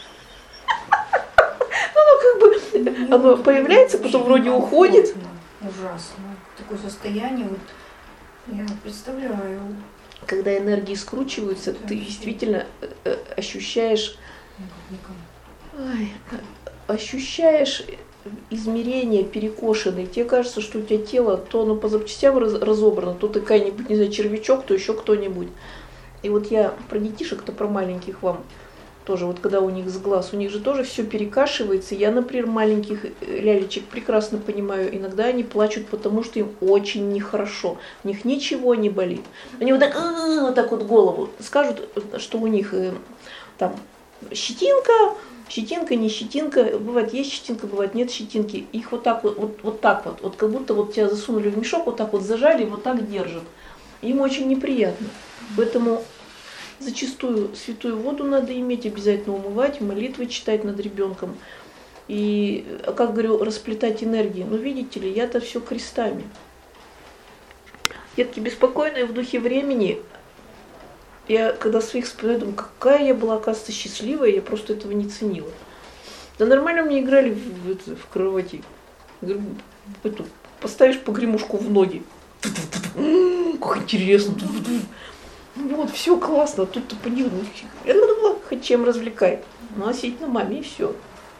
Ну, как бы, оно появляется, потом вроде уходит. Ужасно. Такое состояние, вот, Я представляю. Когда энергии скручиваются, ты действительно э, ощущаешь, ой, ощущаешь измерения перекошенные. Тебе кажется, что у тебя тело то оно по запчастям раз, разобрано, то ты какая-нибудь, не знаю, червячок, то еще кто-нибудь. И вот я про детишек-то, про маленьких вам тоже, вот когда у них с глаз, у них же тоже все перекашивается. Я, например, маленьких лялечек прекрасно понимаю. Иногда они плачут, потому что им очень нехорошо. У них ничего не болит. Они вот так, вот так вот голову скажут, что у них там щетинка, щетинка, не щетинка. Бывает есть щетинка, бывает нет щетинки. Их вот так вот, вот, вот так вот, вот как будто вот тебя засунули в мешок, вот так вот зажали и вот так держат. Им очень неприятно. Поэтому зачастую святую воду надо иметь, обязательно умывать, молитвы читать над ребенком. И, как говорю, расплетать энергии. Но видите ли, я-то все крестами. Детки беспокойные в духе времени. Я когда своих вспоминаю, думаю, какая я была, оказывается, счастливая, я просто этого не ценила. Да нормально мне играли в, в, в кровати. Говорю, эту, поставишь погремушку в ноги. Как интересно. Вот, все классно, тут ты понял, хоть чем развлекай. Ну, а сидеть на маме и все.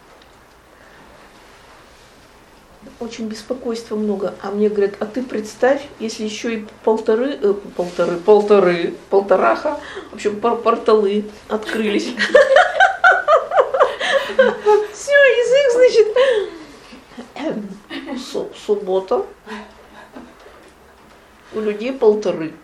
Очень беспокойства много. А мне говорят, а ты представь, если еще и полторы, э, полторы, полторы, полтораха, в общем, пор порталы открылись. Все, язык, значит, суббота. У людей полторы.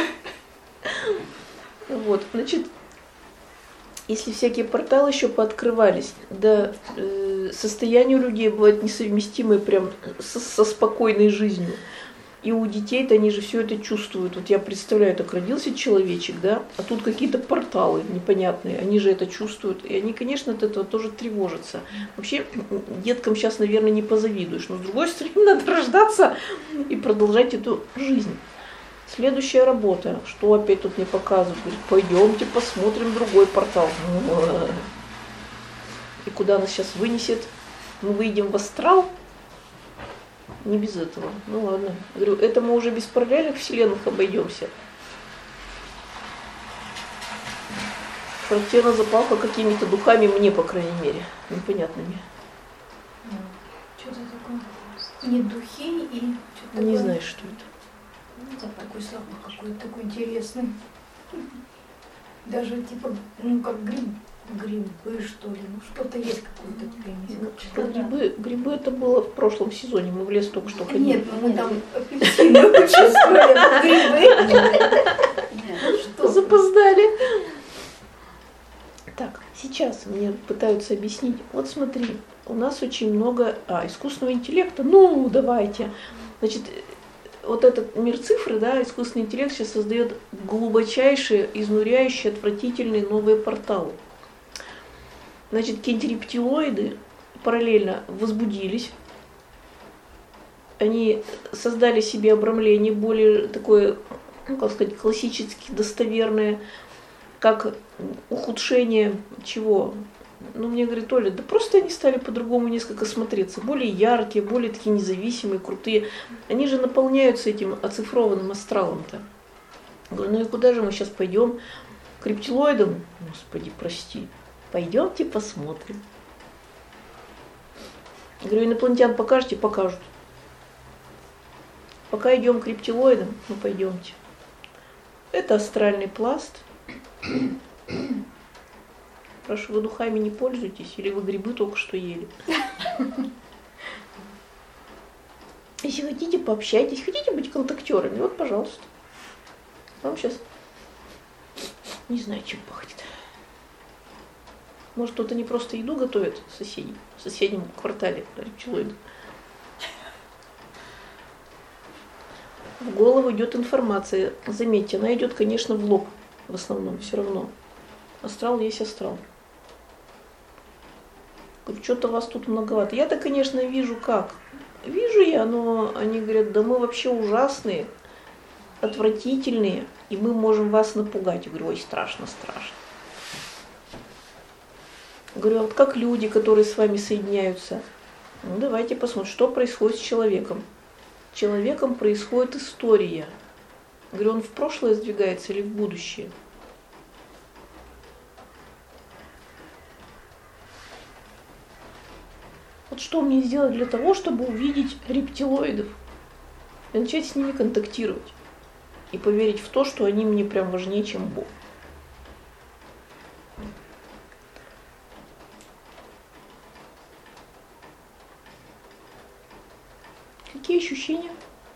Вот, значит, если всякие порталы еще пооткрывались, да, э, состояние у людей бывает несовместимое прям со, со спокойной жизнью. И у детей-то они же все это чувствуют. Вот я представляю, так родился человечек, да, а тут какие-то порталы непонятные, они же это чувствуют. И они, конечно, от этого тоже тревожатся. Вообще, деткам сейчас, наверное, не позавидуешь, но с другой стороны, надо рождаться и продолжать эту жизнь. Следующая работа, что опять тут мне показывают, говорит, пойдемте посмотрим другой портал. И куда нас сейчас вынесет? Мы выйдем в астрал? Не без этого. Ну ладно. Говорю, это мы уже без параллельных вселенных обойдемся. Характерна запалка какими-то духами мне, по крайней мере, непонятными. Что-то такое. Не духи и что-то Не такое. знаю, что это. Такой запах какой-то такой интересный. Даже типа, ну как гриб, грибы что ли, ну что-то есть какое-то такое. Про грибы, грибы это было в прошлом сезоне, мы в лес только что ходили. Нет, ну мы там апельсины почувствовали, а грибы. Что запоздали? Так, сейчас мне пытаются объяснить. Вот смотри, у нас очень много а, искусственного интеллекта. Ну, давайте. Значит, вот этот мир цифры, да, искусственный интеллект сейчас создает глубочайшие, изнуряющие, отвратительные новые порталы. Значит, какие-нибудь рептилоиды параллельно возбудились. Они создали себе обрамление более такое, ну, как сказать, классически достоверное, как ухудшение чего? Ну, мне говорит, Оля, да просто они стали по-другому несколько смотреться, более яркие, более такие независимые, крутые. Они же наполняются этим оцифрованным астралом-то. Говорю, ну и куда же мы сейчас пойдем? К рептилоидам? Господи, прости. Пойдемте посмотрим. Говорю, инопланетян покажете? Покажут. Пока идем к рептилоидам, ну пойдемте. Это астральный пласт. Прошу, вы духами не пользуетесь, или вы грибы только что ели? Если хотите, пообщайтесь, хотите быть контактерами, вот, пожалуйста. Вам сейчас не знаю, чем пахнет. Может, кто-то не просто еду готовит соседи, в соседнем квартале рептилоида. В голову идет информация. Заметьте, она идет, конечно, в лоб в основном, все равно. Астрал есть астрал. Что-то вас тут многовато. Я-то, конечно, вижу как. Вижу я, но они говорят, да мы вообще ужасные, отвратительные, и мы можем вас напугать. Я говорю, ой, страшно, страшно. Говорю, а вот как люди, которые с вами соединяются, ну давайте посмотрим, что происходит с человеком. С человеком происходит история. Говорю, он в прошлое сдвигается или в будущее? Вот что мне сделать для того, чтобы увидеть рептилоидов и начать с ними контактировать и поверить в то, что они мне прям важнее, чем Бог? Какие ощущения?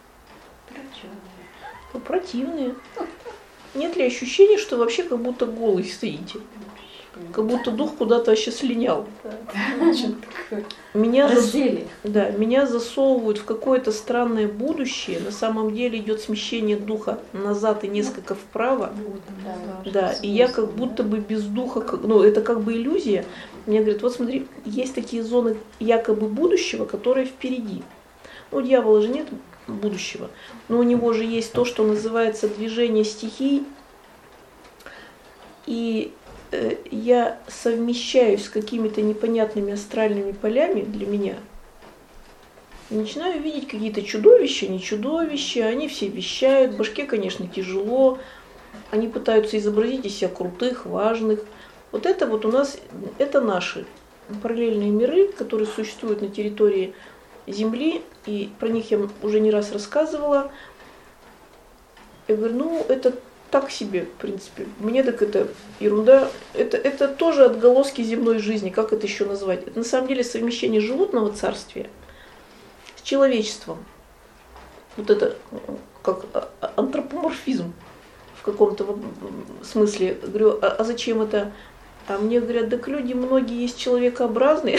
Ну, противные. Нет ли ощущения, что вообще как будто голый стоите? Как будто дух куда-то вообще слинял. Меня, зас... да, меня засовывают в какое-то странное будущее. На самом деле идет смещение духа назад и несколько вправо. Да, и я как будто бы без духа, как... ну это как бы иллюзия. Мне говорят, вот смотри, есть такие зоны якобы будущего, которые впереди. У дьявола же нет будущего, но у него же есть то, что называется движение стихий. И э, я совмещаюсь с какими-то непонятными астральными полями для меня. И начинаю видеть какие-то чудовища, не чудовища, они все вещают, в башке, конечно, тяжело, они пытаются изобразить из себя крутых, важных. Вот это вот у нас, это наши параллельные миры, которые существуют на территории Земли, и про них я уже не раз рассказывала. Я говорю, ну это так себе, в принципе. Мне так это ерунда. Это, это тоже отголоски земной жизни, как это еще назвать? Это на самом деле совмещение животного царствия с человечеством. Вот это как антропоморфизм в каком-то смысле. Я говорю, а, а зачем это? А мне говорят, так люди многие есть человекообразные.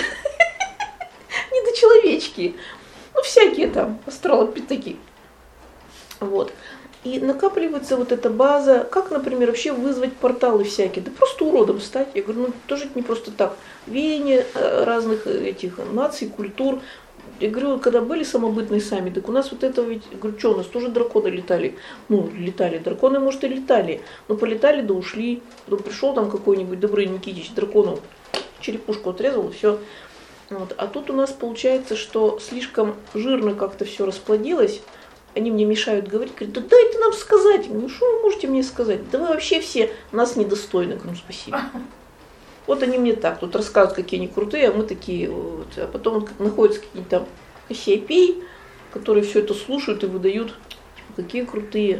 Недочеловечки, ну всякие там астралопитеки. Вот. И накапливается вот эта база, как, например, вообще вызвать порталы всякие, да просто уродом стать. Я говорю, ну тоже не просто так. Веяние разных этих наций, культур. Я говорю, когда были самобытные сами, так у нас вот это ведь, я говорю, что у нас тоже драконы летали. Ну, летали, драконы, может, и летали, но полетали, да ушли. Потом пришел там какой-нибудь Добрый Никитич, дракону черепушку отрезал, и все. Вот. А тут у нас получается, что слишком жирно как-то все расплодилось, они мне мешают говорить, говорят, да дайте нам сказать. Ну что вы можете мне сказать? Да вы вообще все нас недостойны. Ну спасибо. Вот они мне так тут рассказывают, какие они крутые, а мы такие вот. А потом вот находятся какие-то там си ай пи, которые все это слушают и выдают, типа, какие крутые.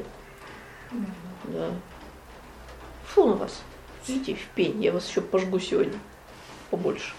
Да. Фу на вас. Идите в пень, я вас еще пожгу сегодня побольше.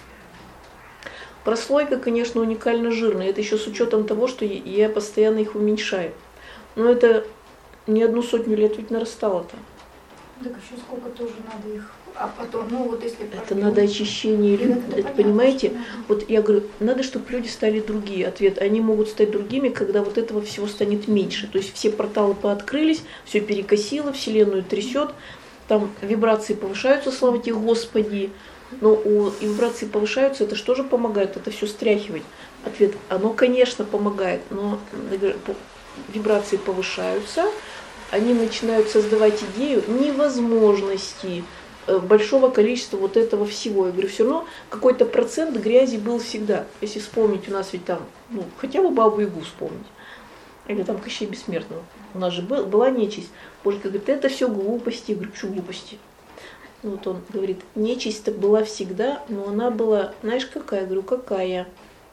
Прослойка, конечно, уникально жирная. Это еще с учетом того, что я постоянно их уменьшаю. Но это не одну сотню лет ведь нарастало-то. Так еще сколько тоже надо их, а потом, ну вот если... Это надо очищение, это, это понятно, понимаете? Вот я говорю, надо, чтобы люди стали другие. Ответ, они могут стать другими, когда вот этого всего станет меньше. То есть все порталы пооткрылись, все перекосило, Вселенную трясет, там вибрации повышаются, слава тебе Господи. Но у и вибрации повышаются, это что же помогает? Это все стряхивать. Ответ, оно, конечно, помогает, но вибрации повышаются, они начинают создавать идею невозможности большого количества вот этого всего. Я говорю, все равно какой-то процент грязи был всегда. Если вспомнить, у нас ведь там, ну, хотя бы Бабу-Ягу вспомнить, или там Кощей Бессмертного, у нас же был, была нечисть. Боженька говорит, это все глупости. Я говорю, что глупости? Вот он говорит, нечисть-то была всегда, но она была, знаешь, какая? Я говорю, какая?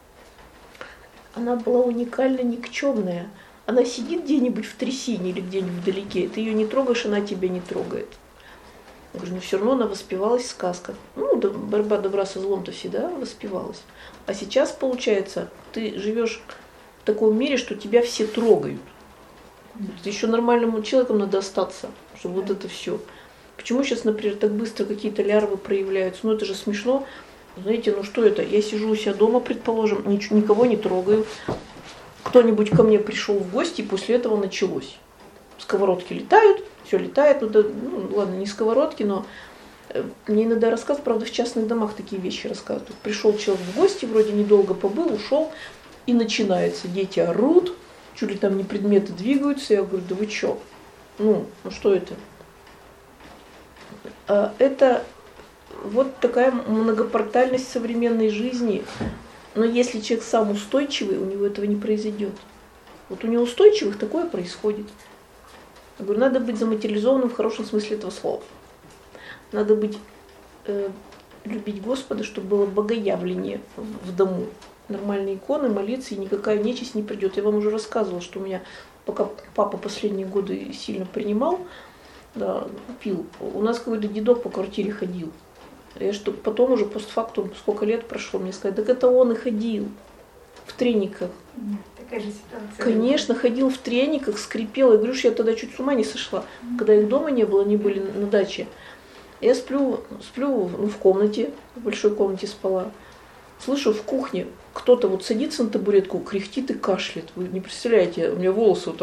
Она была уникально никчемная. Она сидит где-нибудь в трясине или где-нибудь вдалеке, ты ее не трогаешь, она тебя не трогает. Я говорю, но все равно она воспевалась в сказках. Ну, борьба добра со злом-то всегда воспевалась. А сейчас, получается, ты живешь в таком мире, что тебя все трогают. Еще нормальному человеку надо остаться, чтобы вот это все. Почему сейчас, например, так быстро какие-то лярвы проявляются? Ну это же смешно. Знаете, ну что это? Я сижу у себя дома, предположим, ничего, никого не трогаю. Кто-нибудь ко мне пришел в гости, и после этого началось. Сковородки летают, все летает. Ну, да, ну ладно, не сковородки, но мне иногда рассказывают, правда, в частных домах такие вещи рассказывают. Пришел человек в гости, вроде недолго побыл, ушел, и начинается. Дети орут, чуть ли там не предметы двигаются. Я говорю, да вы что? Ну, ну что это? Это вот такая многопортальность современной жизни. Но если человек сам устойчивый, у него этого не произойдет. Вот у неустойчивых такое происходит. Я говорю, надо быть заматериализованным в хорошем смысле этого слова. Надо быть, э, любить Господа, чтобы было богоявление в, в дому. Нормальные иконы, молиться, и никакая нечисть не придет. Я вам уже рассказывала, что у меня, пока папа последние годы сильно принимал, да, пил, у нас какой-то дедок по квартире ходил. Я что потом уже постфактум, сколько лет прошло, мне сказать, так это он и ходил в трениках. Такая же ситуация. Конечно, ходил в трениках, скрипел. Я говорю, что я тогда чуть с ума не сошла. Когда их дома не было, они были на даче. Я сплю, сплю ну, в комнате, в большой комнате спала. Слышу в кухне, кто-то вот садится на табуретку, кряхтит и кашляет. Вы не представляете, у меня волосы вот так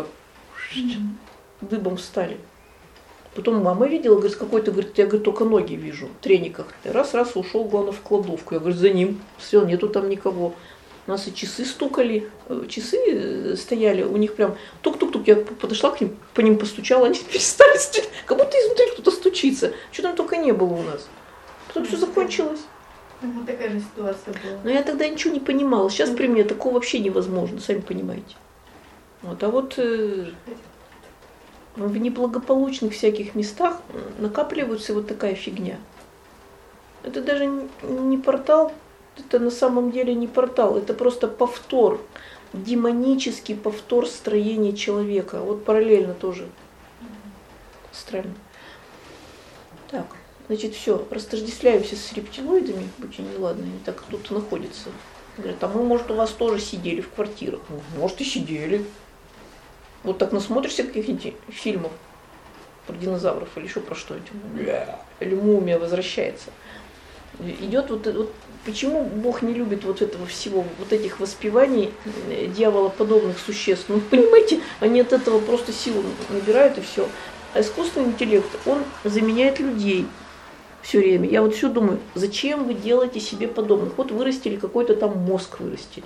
дыбом встали. Потом мама видела, говорит, какой-то, говорит, я говорит, только ноги вижу в трениках. Раз-раз ушел, главное, в кладовку. Я говорю, за ним. Все, нету там никого. У нас и часы стукали, часы стояли, у них прям тук-тук-тук. Я подошла к ним, по ним постучала, они перестали стучать, как будто изнутри кто-то стучится. Что там только не было у нас. Потом все закончилось. Ну, такая же ситуация была. Но я тогда ничего не понимала. Сейчас при мне такого вообще невозможно, сами понимаете. Вот, а вот э, в неблагополучных всяких местах накапливается вот такая фигня. Это даже не портал, это на самом деле не портал, это просто повтор, демонический повтор строения человека. Вот параллельно тоже. Странно. Так. Значит, все, растождествляемся с рептилоидами, будьте неладны, они так тут находятся. Говорят, а мы, может, у вас тоже сидели в квартирах. Может, и сидели. Вот так насмотришься каких-нибудь фильмов про динозавров или еще про что-нибудь. Или мумия возвращается. Идет вот, вот почему Бог не любит вот этого всего, вот этих воспеваний дьяволоподобных существ. Ну, понимаете, они от этого просто силу набирают и все. А искусственный интеллект, он заменяет людей. Все время. Я вот все думаю, зачем вы делаете себе подобных? Вот вырастили какой-то там мозг, вырастили.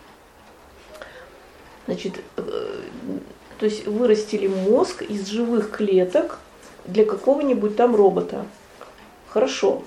Значит, э, то есть вырастили мозг из живых клеток для какого-нибудь там робота. Хорошо.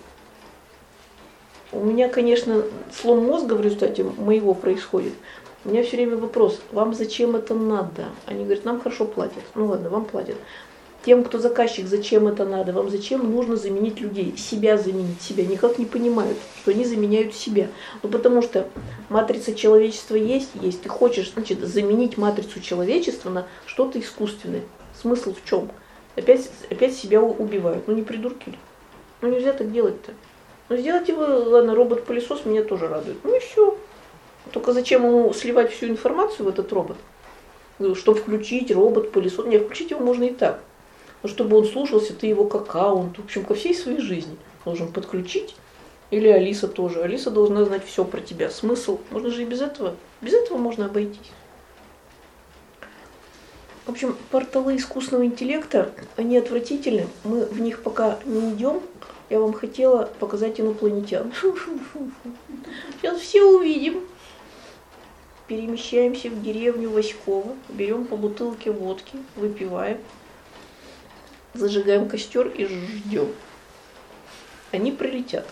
У меня, конечно, слом мозга в результате моего происходит. У меня все время вопрос, вам зачем это надо? Они говорят, нам хорошо платят. Ну ладно, вам платят. Тем, кто заказчик, зачем это надо, вам зачем нужно заменить людей, себя заменить, себя, никак не понимают, что они заменяют себя. Ну потому что матрица человечества есть, есть, ты хочешь, значит, заменить матрицу человечества на что-то искусственное. Смысл в чем? Опять, опять себя убивают, ну не придурки ли? Ну нельзя так делать-то. Ну сделайте вы, ладно, робот-пылесос меня тоже радует, ну и все. Только зачем ему сливать всю информацию в этот робот? Чтобы включить робот-пылесос, не, включить его можно и так. Но чтобы он слушался, ты его к аккаунту, в общем, ко всей своей жизни должен подключить. Или Алиса тоже. Алиса должна знать все про тебя. Смысл. Можно же и без этого. Без этого можно обойтись. В общем, порталы искусственного интеллекта, они отвратительны. Мы в них пока не идем. Я вам хотела показать инопланетян. Сейчас все увидим. Перемещаемся в деревню Васькова, берем по бутылке водки, выпиваем. Зажигаем костер и ждем. Они прилетят.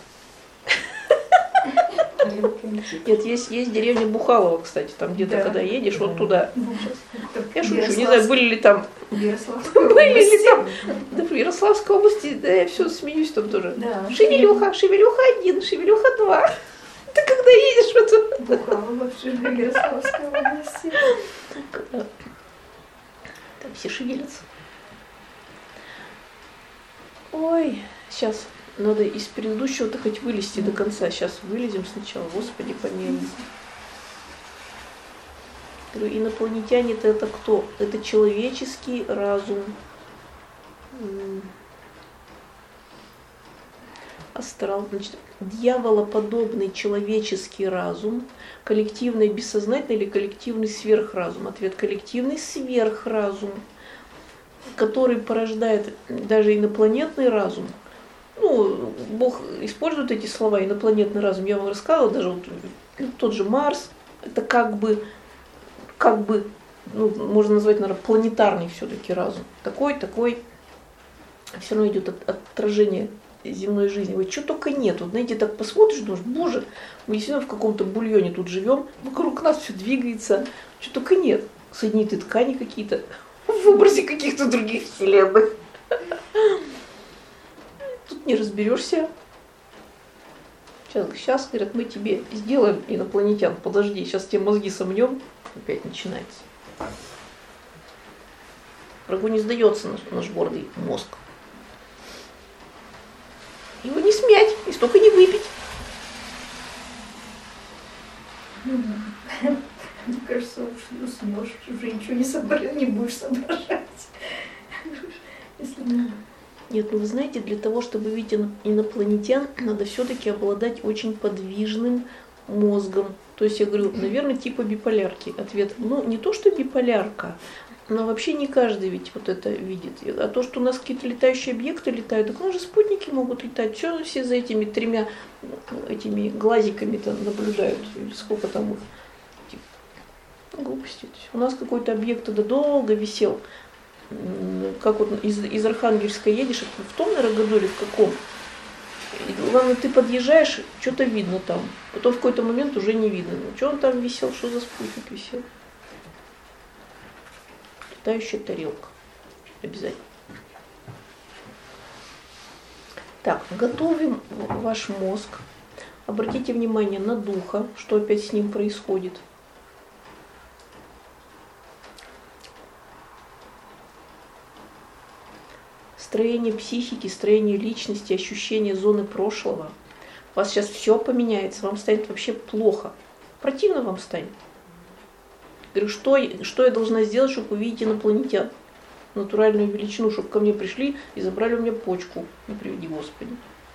Нет, есть, есть деревня Бухалова, кстати, там где-то, да, когда едешь, да, вот туда. Сейчас. Я шучу, не знаю, были ли там... Были ли там... Да, в Ярославской области, да, я все смеюсь там тоже. Да. Шевелюха, Шевелюха один, Шевелюха два. Ты когда едешь в эту... Бухалова, в Ярославской области. Там все шевелятся. Ой, сейчас надо из предыдущего-то хоть вылезти до конца. Сейчас вылезем сначала, Господи помилуй. Говорю, инопланетяне-то это кто? Это человеческий разум. Астрал, значит, дьяволоподобный человеческий разум, коллективный бессознательный или коллективный сверхразум. Ответ: коллективный сверхразум, который порождает даже инопланетный разум. Ну, Бог использует эти слова, инопланетный разум. Я вам рассказывала, даже вот тот же Марс, это как бы, как бы, ну, можно назвать, наверное, планетарный все-таки разум. Такой, такой, все равно идет от, отражение земной жизни. Вы что только нет. Вот, знаете, так посмотришь, думаешь, боже, мы действительно в каком-то бульоне тут живем, вокруг нас все двигается, что только нет. Соединительные ткани какие-то, в выбросе каких-то других вселенных. Тут не разберешься. Сейчас, сейчас, говорят, мы тебе сделаем инопланетян. Подожди, сейчас тебе мозги сомнем. Опять начинается. Врагу не сдается наш, наш гордый мозг. Его не смять и столько не выпить. Мне кажется, уж уснешь, уже ничего не, собра... не будешь соображать. Если не... Нет, ну вы знаете, для того, чтобы видеть инопланетян, надо все-таки обладать очень подвижным мозгом. То есть я говорю, наверное, типа биполярки. Ответ, ну не то, что биполярка, но вообще не каждый ведь вот это видит. А то, что у нас какие-то летающие объекты летают, так у нас же спутники могут летать. Все, все за этими тремя этими глазиками-то наблюдают. Или сколько там их. Глупости. У нас какой-то объект тогда долго висел. Как вот из, из Архангельска едешь, в том, наверное, году или в каком. И, главное, ты подъезжаешь, что-то видно там. Потом в какой-то момент уже не видно. Ну, что он там висел, что за спутник висел? Летающая тарелка. Обязательно. Так, готовим ваш мозг. Обратите внимание на духа, что опять с ним происходит. Строение психики, строение личности, ощущение зоны прошлого. У вас сейчас все поменяется, вам станет вообще плохо. Противно вам станет. Говорю, что, что я должна сделать, чтобы увидеть инопланетян? Натуральную величину, чтобы ко мне пришли и забрали у меня почку. Не приведи Господи.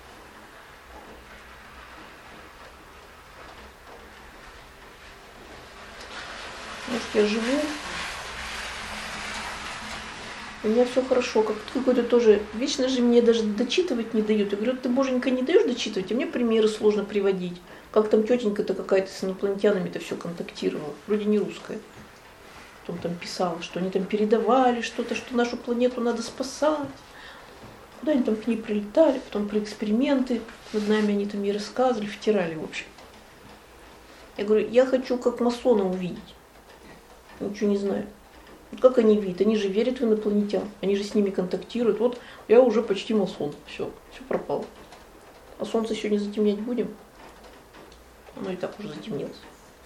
Может, я живу, у меня все хорошо, как какой-то тоже, вечно же мне даже дочитывать не дают. Я говорю, ты, боженька, не даешь дочитывать, а мне примеры сложно приводить. Как там тетенька-то какая-то с инопланетянами-то все контактировала, вроде не русская. Потом там писала, что они там передавали что-то, что нашу планету надо спасать. Куда они там к ней прилетали, потом про эксперименты над нами они там ей рассказывали, втирали, в общем. Я говорю, я хочу как масона увидеть. Ничего не знаю. Вот как они видят? Они же верят в инопланетян, они же с ними контактируют. Вот я уже почти масон, все, все пропало. А солнце сегодня затемнять будем? Оно и так уже затемнелось.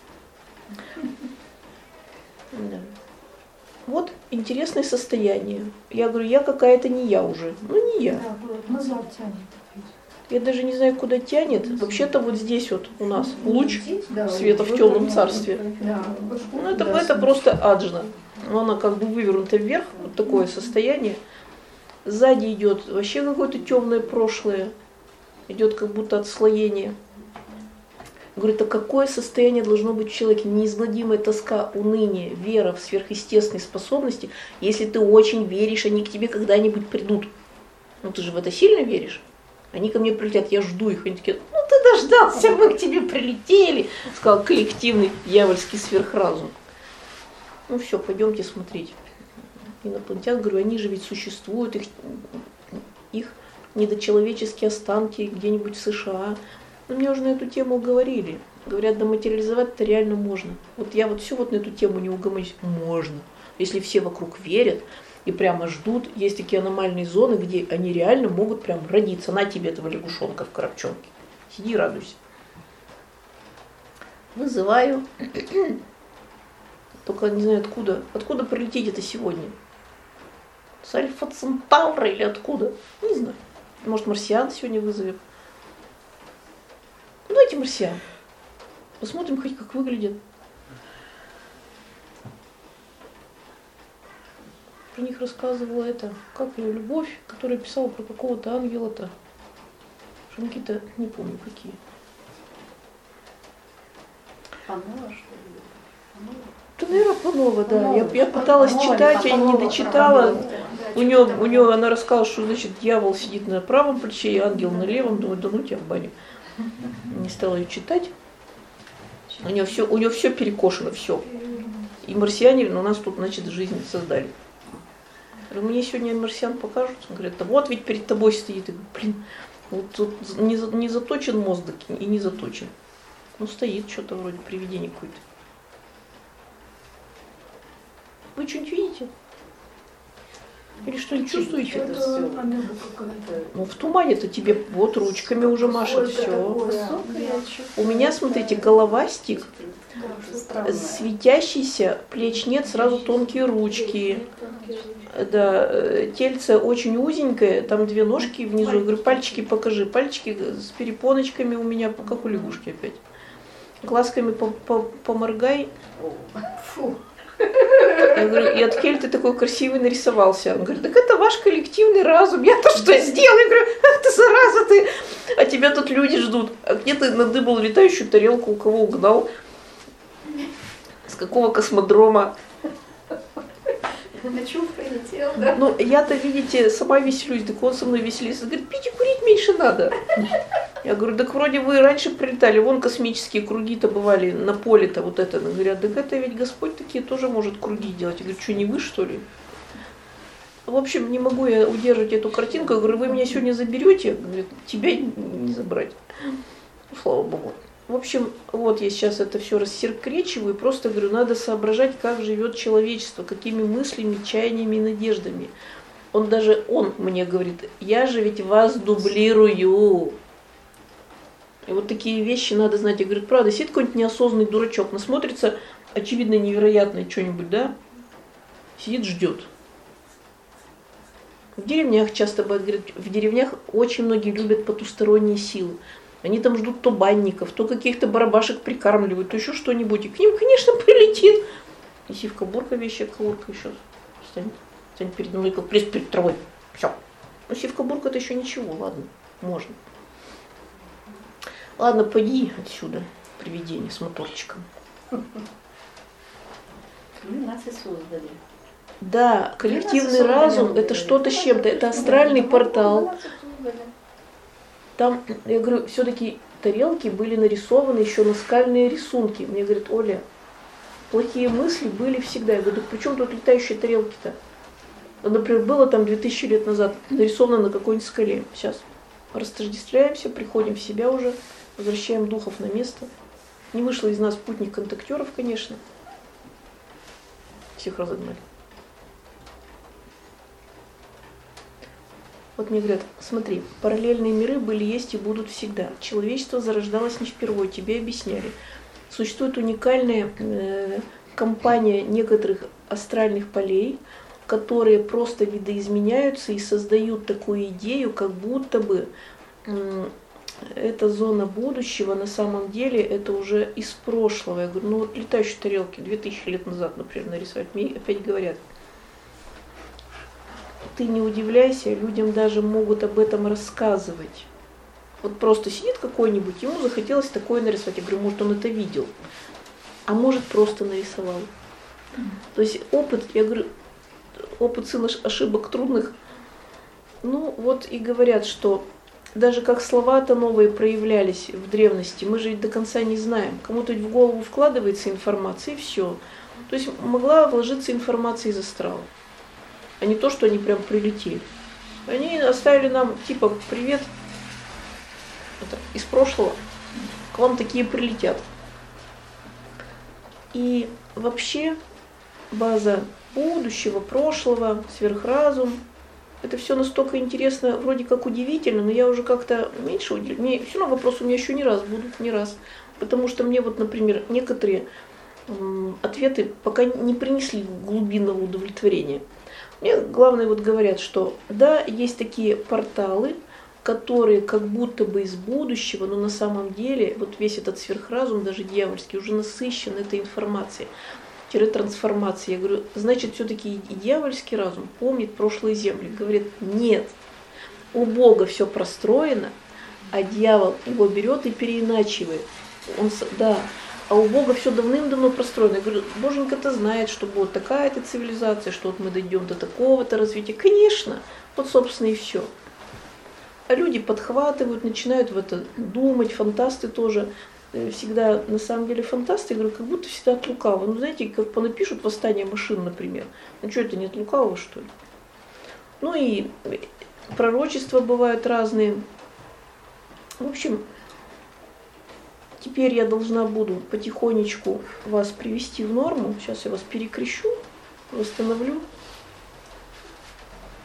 Да. Вот интересное состояние. Я говорю, я какая-то не я уже. Ну не я. Да, вот, назад тянет. Я даже не знаю, куда тянет. Вообще-то вот здесь вот у нас луч Здесь, да, света в темном царстве. Да. Ну это, Да, это просто аджна. Она как бы вывернута вверх, вот такое состояние. Сзади идет вообще какое-то темное прошлое. Идет как будто отслоение. Говорит, а какое состояние должно быть в человеке? Неизгладимая тоска, уныние, вера в сверхъестественные способности. Если ты очень веришь, они к тебе когда-нибудь придут. Ну ты же в это сильно веришь? Они ко мне прилетят, я жду их. Они такие, ну ты дождался, мы к тебе прилетели. Сказал коллективный дьявольский сверхразум. Ну все, пойдемте смотреть. Инопланетян, говорю, они же ведь существуют, их, их недочеловеческие останки где-нибудь в США. Но мне уже на эту тему говорили. Говорят, да материализовать-то реально можно. Вот я вот все вот на эту тему не угомонюсь. Можно. Если все вокруг верят и прямо ждут, есть такие аномальные зоны, где они реально могут прям родиться. На тебе этого лягушонка в коробчонке. Сиди и радуйся. Вызываю. Только не знаю откуда. Откуда прилететь это сегодня? С Альфа Центавра или откуда? Не знаю. Может, марсиан сегодня вызовем? Ну, давайте марсиан. Посмотрим хоть как выглядят. Про них рассказывала это, как ее Любовь, которая писала про какого-то ангела-то. Что какие-то, не помню какие. Панова, что ли? Панова? Да, наверное, Панова, да. Панова. Я, я пыталась Панова, читать, я не Панова, дочитала. Панова. У нее, у нее она рассказала, что значит дьявол сидит на правом плече, и ангел на левом. Думаю, да ну тебя в баню. Не стала ее читать. У нее все, у нее все перекошено, все. И марсиане у нас тут, значит, жизнь создали. Мне сегодня марсиан покажут. Он говорит, да вот ведь перед тобой стоит. Я говорю, блин, вот тут не, не заточен мозг и не заточен. Ну стоит что-то вроде привидение какое-то. Вы что-нибудь видите? Или что не чувствуете? Это Это всё. амеба какая-то. Ну, в тумане-то тебе вот ручками уже машет Сколько все. такое? Высокая, У меня, смотрите, голова стик, Да, что странное. светящийся, плеч нет, сразу тонкие ручки. Да, э, тельце очень узенькое, там две ножки внизу. Я говорю, пальчики покажи. Пальчики с перепоночками у меня, как у лягушки опять. Глазками по- по- поморгай. Фу. Я говорю, и от Кель ты такой красивый нарисовался. Он говорит, так это ваш коллективный разум. Я-то что сделал? Я говорю, ах ты зараза ты. А тебя тут люди ждут. А где ты надыбал летающую тарелку, у кого угнал? С какого космодрома? На чем прилетел, да? Ну, я-то, видите, сама веселюсь, так он со мной веселится. Говорит, пить и курить меньше надо. Я говорю, так вроде вы раньше прилетали, вон космические круги-то бывали на поле-то вот это. Они говорят, так это ведь Господь такие тоже может круги делать. Я говорю, что, не вы, что ли? В общем, не могу я удерживать эту картинку. Я говорю, вы меня сегодня заберете? Говорит, тебя не забрать. Ну, слава Богу. В общем, вот я сейчас это все рассекречиваю и просто говорю, надо соображать, как живет человечество, какими мыслями, чаяниями и надеждами. Он даже, он мне говорит, я же ведь вас дублирую. И вот такие вещи надо знать. Я говорю, правда, сидит какой-нибудь неосознанный дурачок, насмотрится, очевидно, невероятное что-нибудь, да? Сидит, ждет. В деревнях часто бывает, говорят, в деревнях очень многие любят потусторонние силы. Они там ждут то банников, то каких-то барабашек прикармливают, то еще что-нибудь. И к ним, конечно, прилетит. И сивка-бурка, вещая-каурка еще станет, станет перед мной, как плеск перед травой. Все. Ну, сивка-бурка это еще ничего, ладно, можно. Ладно, поди отсюда, привидение с моторчиком. Ну, нас и создали. Да, коллективный разум это что-то с чем-то, это астральный портал. Там, я говорю, все-таки тарелки были нарисованы еще наскальные рисунки. Мне говорит, Оля, плохие мысли были всегда. Я говорю, да при чем тут летающие тарелки-то? Например, было там две тысячи лет назад, нарисовано на какой-нибудь скале. Сейчас растождествляемся, приходим в себя уже, возвращаем духов на место. Не вышло из нас путник-контактеров, конечно. Всех разогнали. Вот мне говорят, смотри, параллельные миры были, есть и будут всегда. Человечество зарождалось не впервые, тебе объясняли. Существует уникальная э, компания некоторых астральных полей, которые просто видоизменяются и создают такую идею, как будто бы э, эта зона будущего на самом деле это уже из прошлого. Я говорю, ну вот летающие тарелки две тысячи лет назад, например, нарисовать. Мне опять говорят, ты не удивляйся, людям даже могут об этом рассказывать. Вот просто сидит какой-нибудь, ему захотелось такое нарисовать. Я говорю, может, он это видел, а может, просто нарисовал. То есть опыт, я говорю, опыт сын ошибок трудных. Ну вот и говорят, что даже как слова-то новые проявлялись в древности, мы же ведь до конца не знаем. Кому-то в голову вкладывается информация и все. То есть могла вложиться информация из астрала. А не то, что они прям прилетели. Они оставили нам, типа, привет это, из прошлого, к вам такие прилетят. И вообще база будущего, прошлого, сверхразум, это все настолько интересно, вроде как удивительно, но я уже как-то меньше удивляюсь. Мне все равно вопросы у меня еще не раз будут, не раз. Потому что мне вот, например, некоторые м, ответы пока не принесли глубинного удовлетворения. Мне главное вот говорят, что да, есть такие порталы, которые как будто бы из будущего, но на самом деле вот весь этот сверхразум, даже дьявольский, уже насыщен этой информацией, трансформацией. Я говорю, значит, все-таки и дьявольский разум помнит прошлые земли. Говорит, нет, у Бога все простроено, а дьявол его берет и переиначивает. Он, да, а у Бога все давным-давно простроено. Я говорю, Боженька-то знает, что будет такая-то цивилизация, что вот мы дойдем до такого-то развития. Конечно, вот, собственно, и все. А люди подхватывают, начинают в это думать, фантасты тоже. Всегда, на самом деле, фантасты, я говорю, как будто всегда от лукавого. Ну, знаете, как понапишут «Восстание машин», например. Ну, что это, не от лукавого, что ли? Ну, и пророчества бывают разные. В общем, теперь я должна буду потихонечку вас привести в норму. Сейчас я вас перекрещу, восстановлю.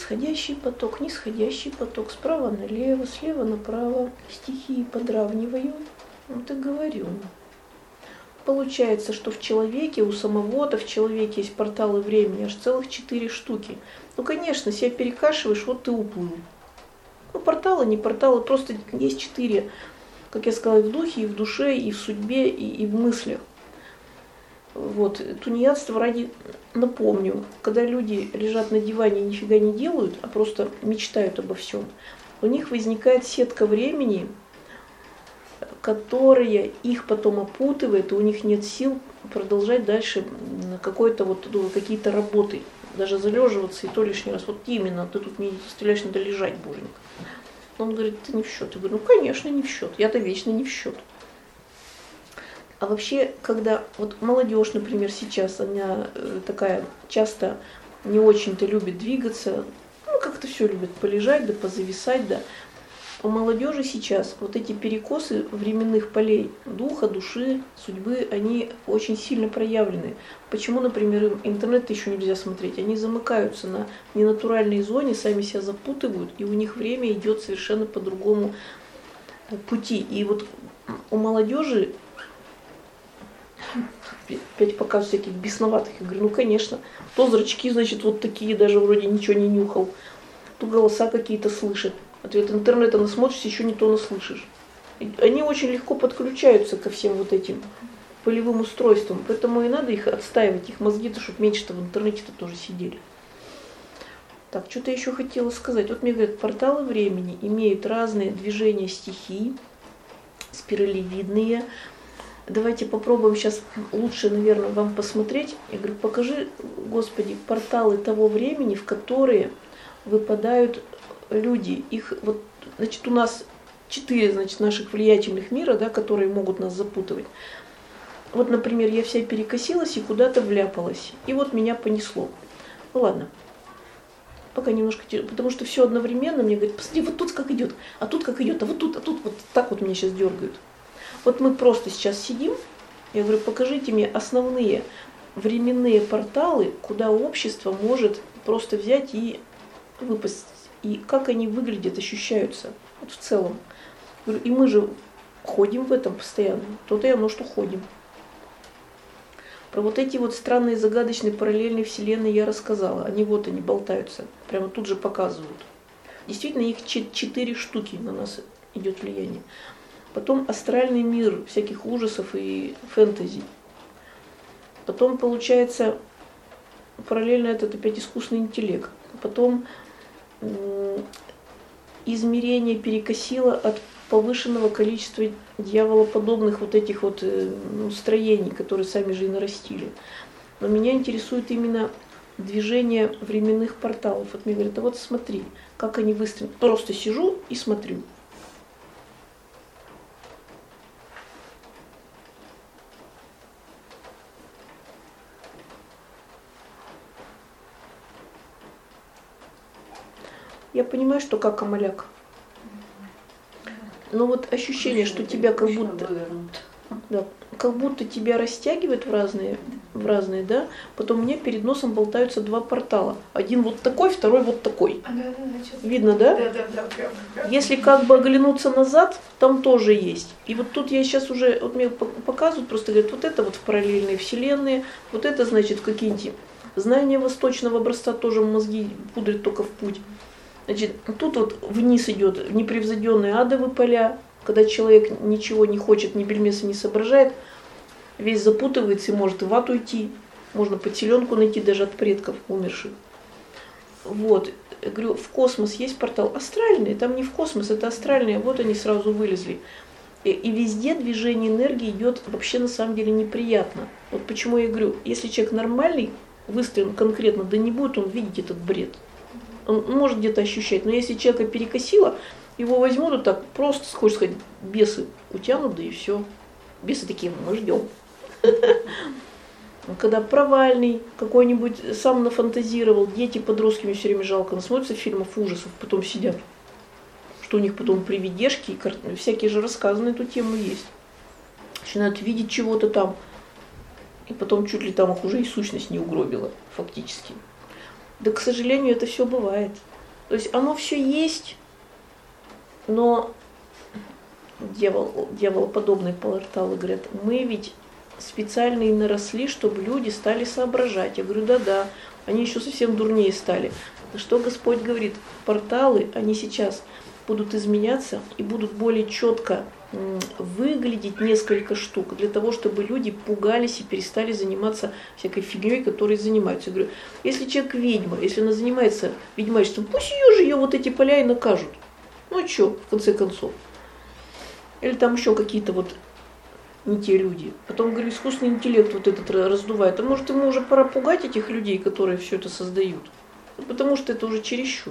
восходящий поток, нисходящий поток, справа налево, слева направо, стихии подравниваю. Вот и говорю. Получается, что в человеке, у самого-то в человеке есть порталы времени, аж целых четыре штуки. Ну, конечно, себя перекашиваешь, вот ты уплыл. Ну, порталы, не порталы, просто есть четыре, как я сказала, и в духе, и в душе, и в судьбе, и, и в мыслях. Вот, тунеядство ради, напомню, когда люди лежат на диване и нифига не делают, а просто мечтают обо всем, у них возникает сетка времени, которая их потом опутывает, и у них нет сил продолжать дальше какой-то вот, ну, какие-то работы, даже залеживаться и то лишний раз. Вот именно, ты тут мне стреляешь, надо лежать, боженька. Он говорит, ты не в счет. Я говорю, ну конечно не в счет, я-то вечно не в счет. А вообще, когда вот молодежь, например, сейчас, она такая часто не очень-то любит двигаться, ну как-то все любят полежать, да позависать, да. У молодежи сейчас вот эти перекосы временных полей духа, души, судьбы, они очень сильно проявлены. Почему, например, им интернет еще нельзя смотреть? Они замыкаются на ненатуральной зоне, сами себя запутывают, и у них время идет совершенно по другому пути. И вот у молодежи опять показывают всяких бесноватых. Я говорю, ну конечно, то зрачки, значит, вот такие, даже вроде ничего не нюхал, то голоса какие-то слышат. Ответ интернета насмотришься, еще не то наслышишь. Они очень легко подключаются ко всем вот этим полевым устройствам, поэтому и надо их отстаивать, их мозги-то, чтобы меньше-то в интернете-то тоже сидели. Так, что-то еще хотела сказать. Вот мне говорят, порталы времени имеют разные движения стихий, спиралевидные. Давайте попробуем сейчас лучше, наверное, вам посмотреть. Я говорю, покажи, Господи, порталы того времени, в которые выпадают люди. Их вот, значит, у нас четыре, значит, наших влиятельных мира, да, которые могут нас запутывать. Вот, например, я вся перекосилась и куда-то вляпалась. И вот меня понесло. Ну ладно. Пока немножко, потому что все одновременно мне говорят, посмотри, вот тут как идет, а тут как идет, а вот тут, а тут вот так вот меня сейчас дергают. Вот мы просто сейчас сидим, я говорю, покажите мне основные временные порталы, куда общество может просто взять и выпасть. И как они выглядят, ощущаются вот в целом. Говорю, и мы же ходим в этом постоянно, то-то и оно, что ходим. Про вот эти вот странные загадочные параллельные вселенные я рассказала. Они вот они болтаются, прямо тут же показывают. Действительно, их четыре штуки на нас идет влияние. Потом астральный мир всяких ужасов и фэнтези. Потом получается параллельно этот опять искусственный интеллект. Потом м- измерение перекосило от повышенного количества дьяволоподобных вот этих вот ну, строений, которые сами же и нарастили. Но меня интересует именно движение временных порталов. Вот мне говорят, а вот смотри, как они выстроены. Просто сижу и смотрю. Я понимаю, что как амаляк. Но вот ощущение, что тебя как будто, да, как будто тебя растягивает в разные, в разные, да, потом мне перед носом болтаются два портала. Один вот такой, второй вот такой. А, да, да, да, видно, да? Да, да, да, прям, прям. Если как бы оглянуться назад, там тоже есть. И вот тут я сейчас уже, вот мне показывают, просто говорят, вот это вот в параллельные вселенные, вот это значит какие-нибудь знания восточного образца, тоже мозги пудрят только в путь. Значит, тут вот вниз идет непревзойденные адовые поля, когда человек ничего не хочет, ни бельмеса не соображает, весь запутывается и может в ад уйти, можно подселенку найти даже от предков умерших. Вот, я говорю, в космос есть портал астральный, там не в космос, это астральные, вот они сразу вылезли. И, и везде движение энергии идет вообще на самом деле неприятно. Вот почему я говорю, если человек нормальный, выстроен конкретно, да не будет он видеть этот бред. Он может где-то ощущать, но если человека перекосило, его возьмут вот так, просто, хочешь сказать, бесы утянут, да и все. Бесы такие, мы ждем. Когда провальный, какой-нибудь сам нафантазировал, дети, подростки, мне все время жалко, насмотрятся фильмов ужасов, потом сидят, что у них потом привидешки, и карт... всякие же рассказы на эту тему есть. Начинают видеть чего-то там, и потом чуть ли там их уже и сущность не угробила, фактически. Да, к сожалению, это все бывает. То есть оно все есть, но дьявол, дьяволоподобные порталы говорят, мы ведь специально и наросли, чтобы люди стали соображать. Я говорю, да-да, они еще совсем дурнее стали. Что Господь говорит? Порталы, они сейчас будут изменяться и будут более четко выглядеть несколько штук, для того, чтобы люди пугались и перестали заниматься всякой фигней, которой занимаются. Я говорю, если человек ведьма, если она занимается ведьмачеством, пусть ее же ее вот эти поля и накажут. Ну а что, в конце концов? Или там еще какие-то вот не те люди. Потом, говорю, искусственный интеллект вот этот раздувает. А может, ему уже пора пугать этих людей, которые все это создают? Потому что это уже чересчур.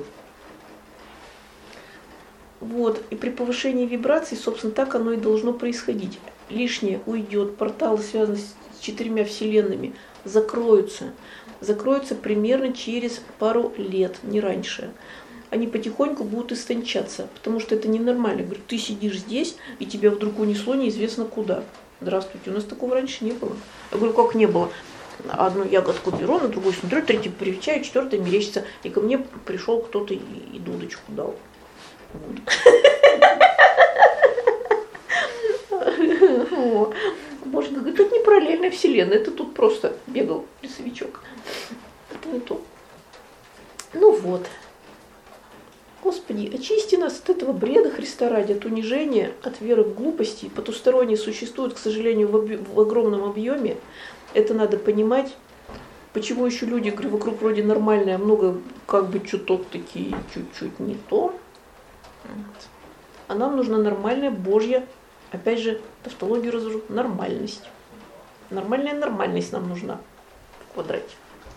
Вот. И при повышении вибраций, собственно, так оно и должно происходить. Лишнее уйдет, порталы, связанные с четырьмя вселенными, закроются. Закроются примерно через пару лет, не раньше. Они потихоньку будут истончаться, потому что это ненормально. Говорю, ты сидишь здесь, и тебя вдруг унесло неизвестно куда. Здравствуйте, у нас такого раньше не было. Я говорю, как не было? Одну ягодку беру, на другую смотрю, третью привечаю, четвертая мерещится. И ко мне пришел кто-то и, и дудочку дал. Можно говорить, тут не параллельная вселенная, это тут просто бегал лесовичок. Это не то. Ну вот. Господи, очисти нас от этого бреда Христа ради, от унижения, от веры в глупости. Потусторонние существуют, к сожалению, в, об... в огромном объеме. Это надо понимать. Почему еще люди, говорю, вокруг вроде нормальные, а много как бы чуток такие, чуть-чуть не то. А нам нужна нормальная Божья, опять же, тавтологию разложу, нормальность. Нормальная нормальность нам нужна в квадрате.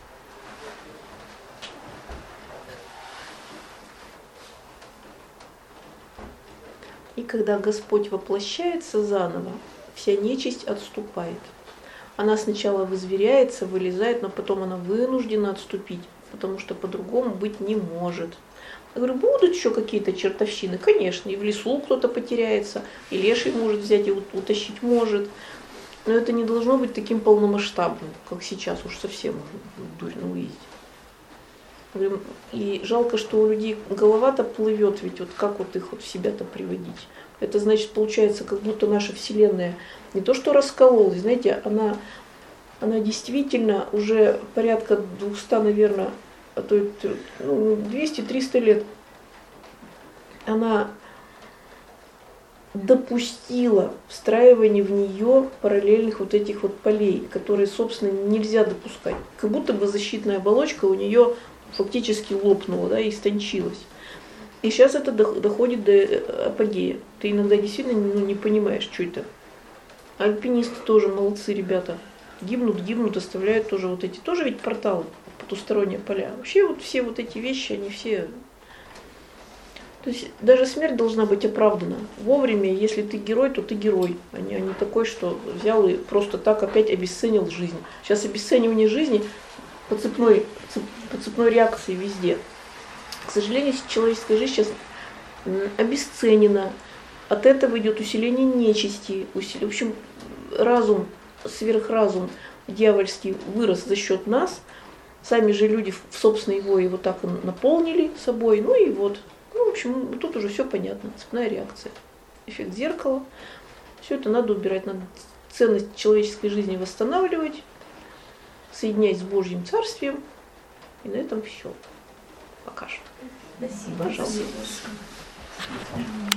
И когда Господь воплощается заново, вся нечисть отступает. Она сначала вызверяется, вылезает, но потом она вынуждена отступить, потому что по-другому быть не может. Я говорю, будут еще какие-то чертовщины? Конечно, и в лесу кто-то потеряется, и леший может взять и утащить может. Но это не должно быть таким полномасштабным, как сейчас, уж совсем дурно выйдет. И жалко, что у людей голова-то плывет, ведь вот как вот их вот в себя-то приводить? Это значит, получается, как будто наша Вселенная не то что раскололась, знаете, она, она действительно уже порядка двухсот, наверное, а то ну, двести-триста лет, она допустила встраивание в нее параллельных вот этих вот полей, которые, собственно, нельзя допускать. Как будто бы защитная оболочка у нее фактически лопнула, да, и истончилась. И сейчас это доходит до апогея. Ты иногда действительно ну, не понимаешь, что это. Альпинисты тоже молодцы, ребята. Гибнут, гибнут, оставляют тоже вот эти, тоже ведь порталы, потусторонние поля. Вообще вот все вот эти вещи, они все... То есть даже смерть должна быть оправдана. Вовремя, если ты герой, то ты герой. А не, а не такой, что взял и просто так опять обесценил жизнь. Сейчас обесценивание жизни по цепной, по цепной реакции везде. К сожалению, человеческая жизнь сейчас обесценена. От этого идет усиление нечисти. Усилие. В общем, разум, сверхразум дьявольский вырос за счет нас. Сами же люди в собственной его его так и наполнили собой. Ну и вот. Ну, в общем, тут уже все понятно. Цепная реакция. Эффект зеркала. Все это надо убирать. Надо ценность человеческой жизни восстанавливать. Соединять с Божьим Царствием. И на этом все. Пока что. Спасибо. Пожалуйста.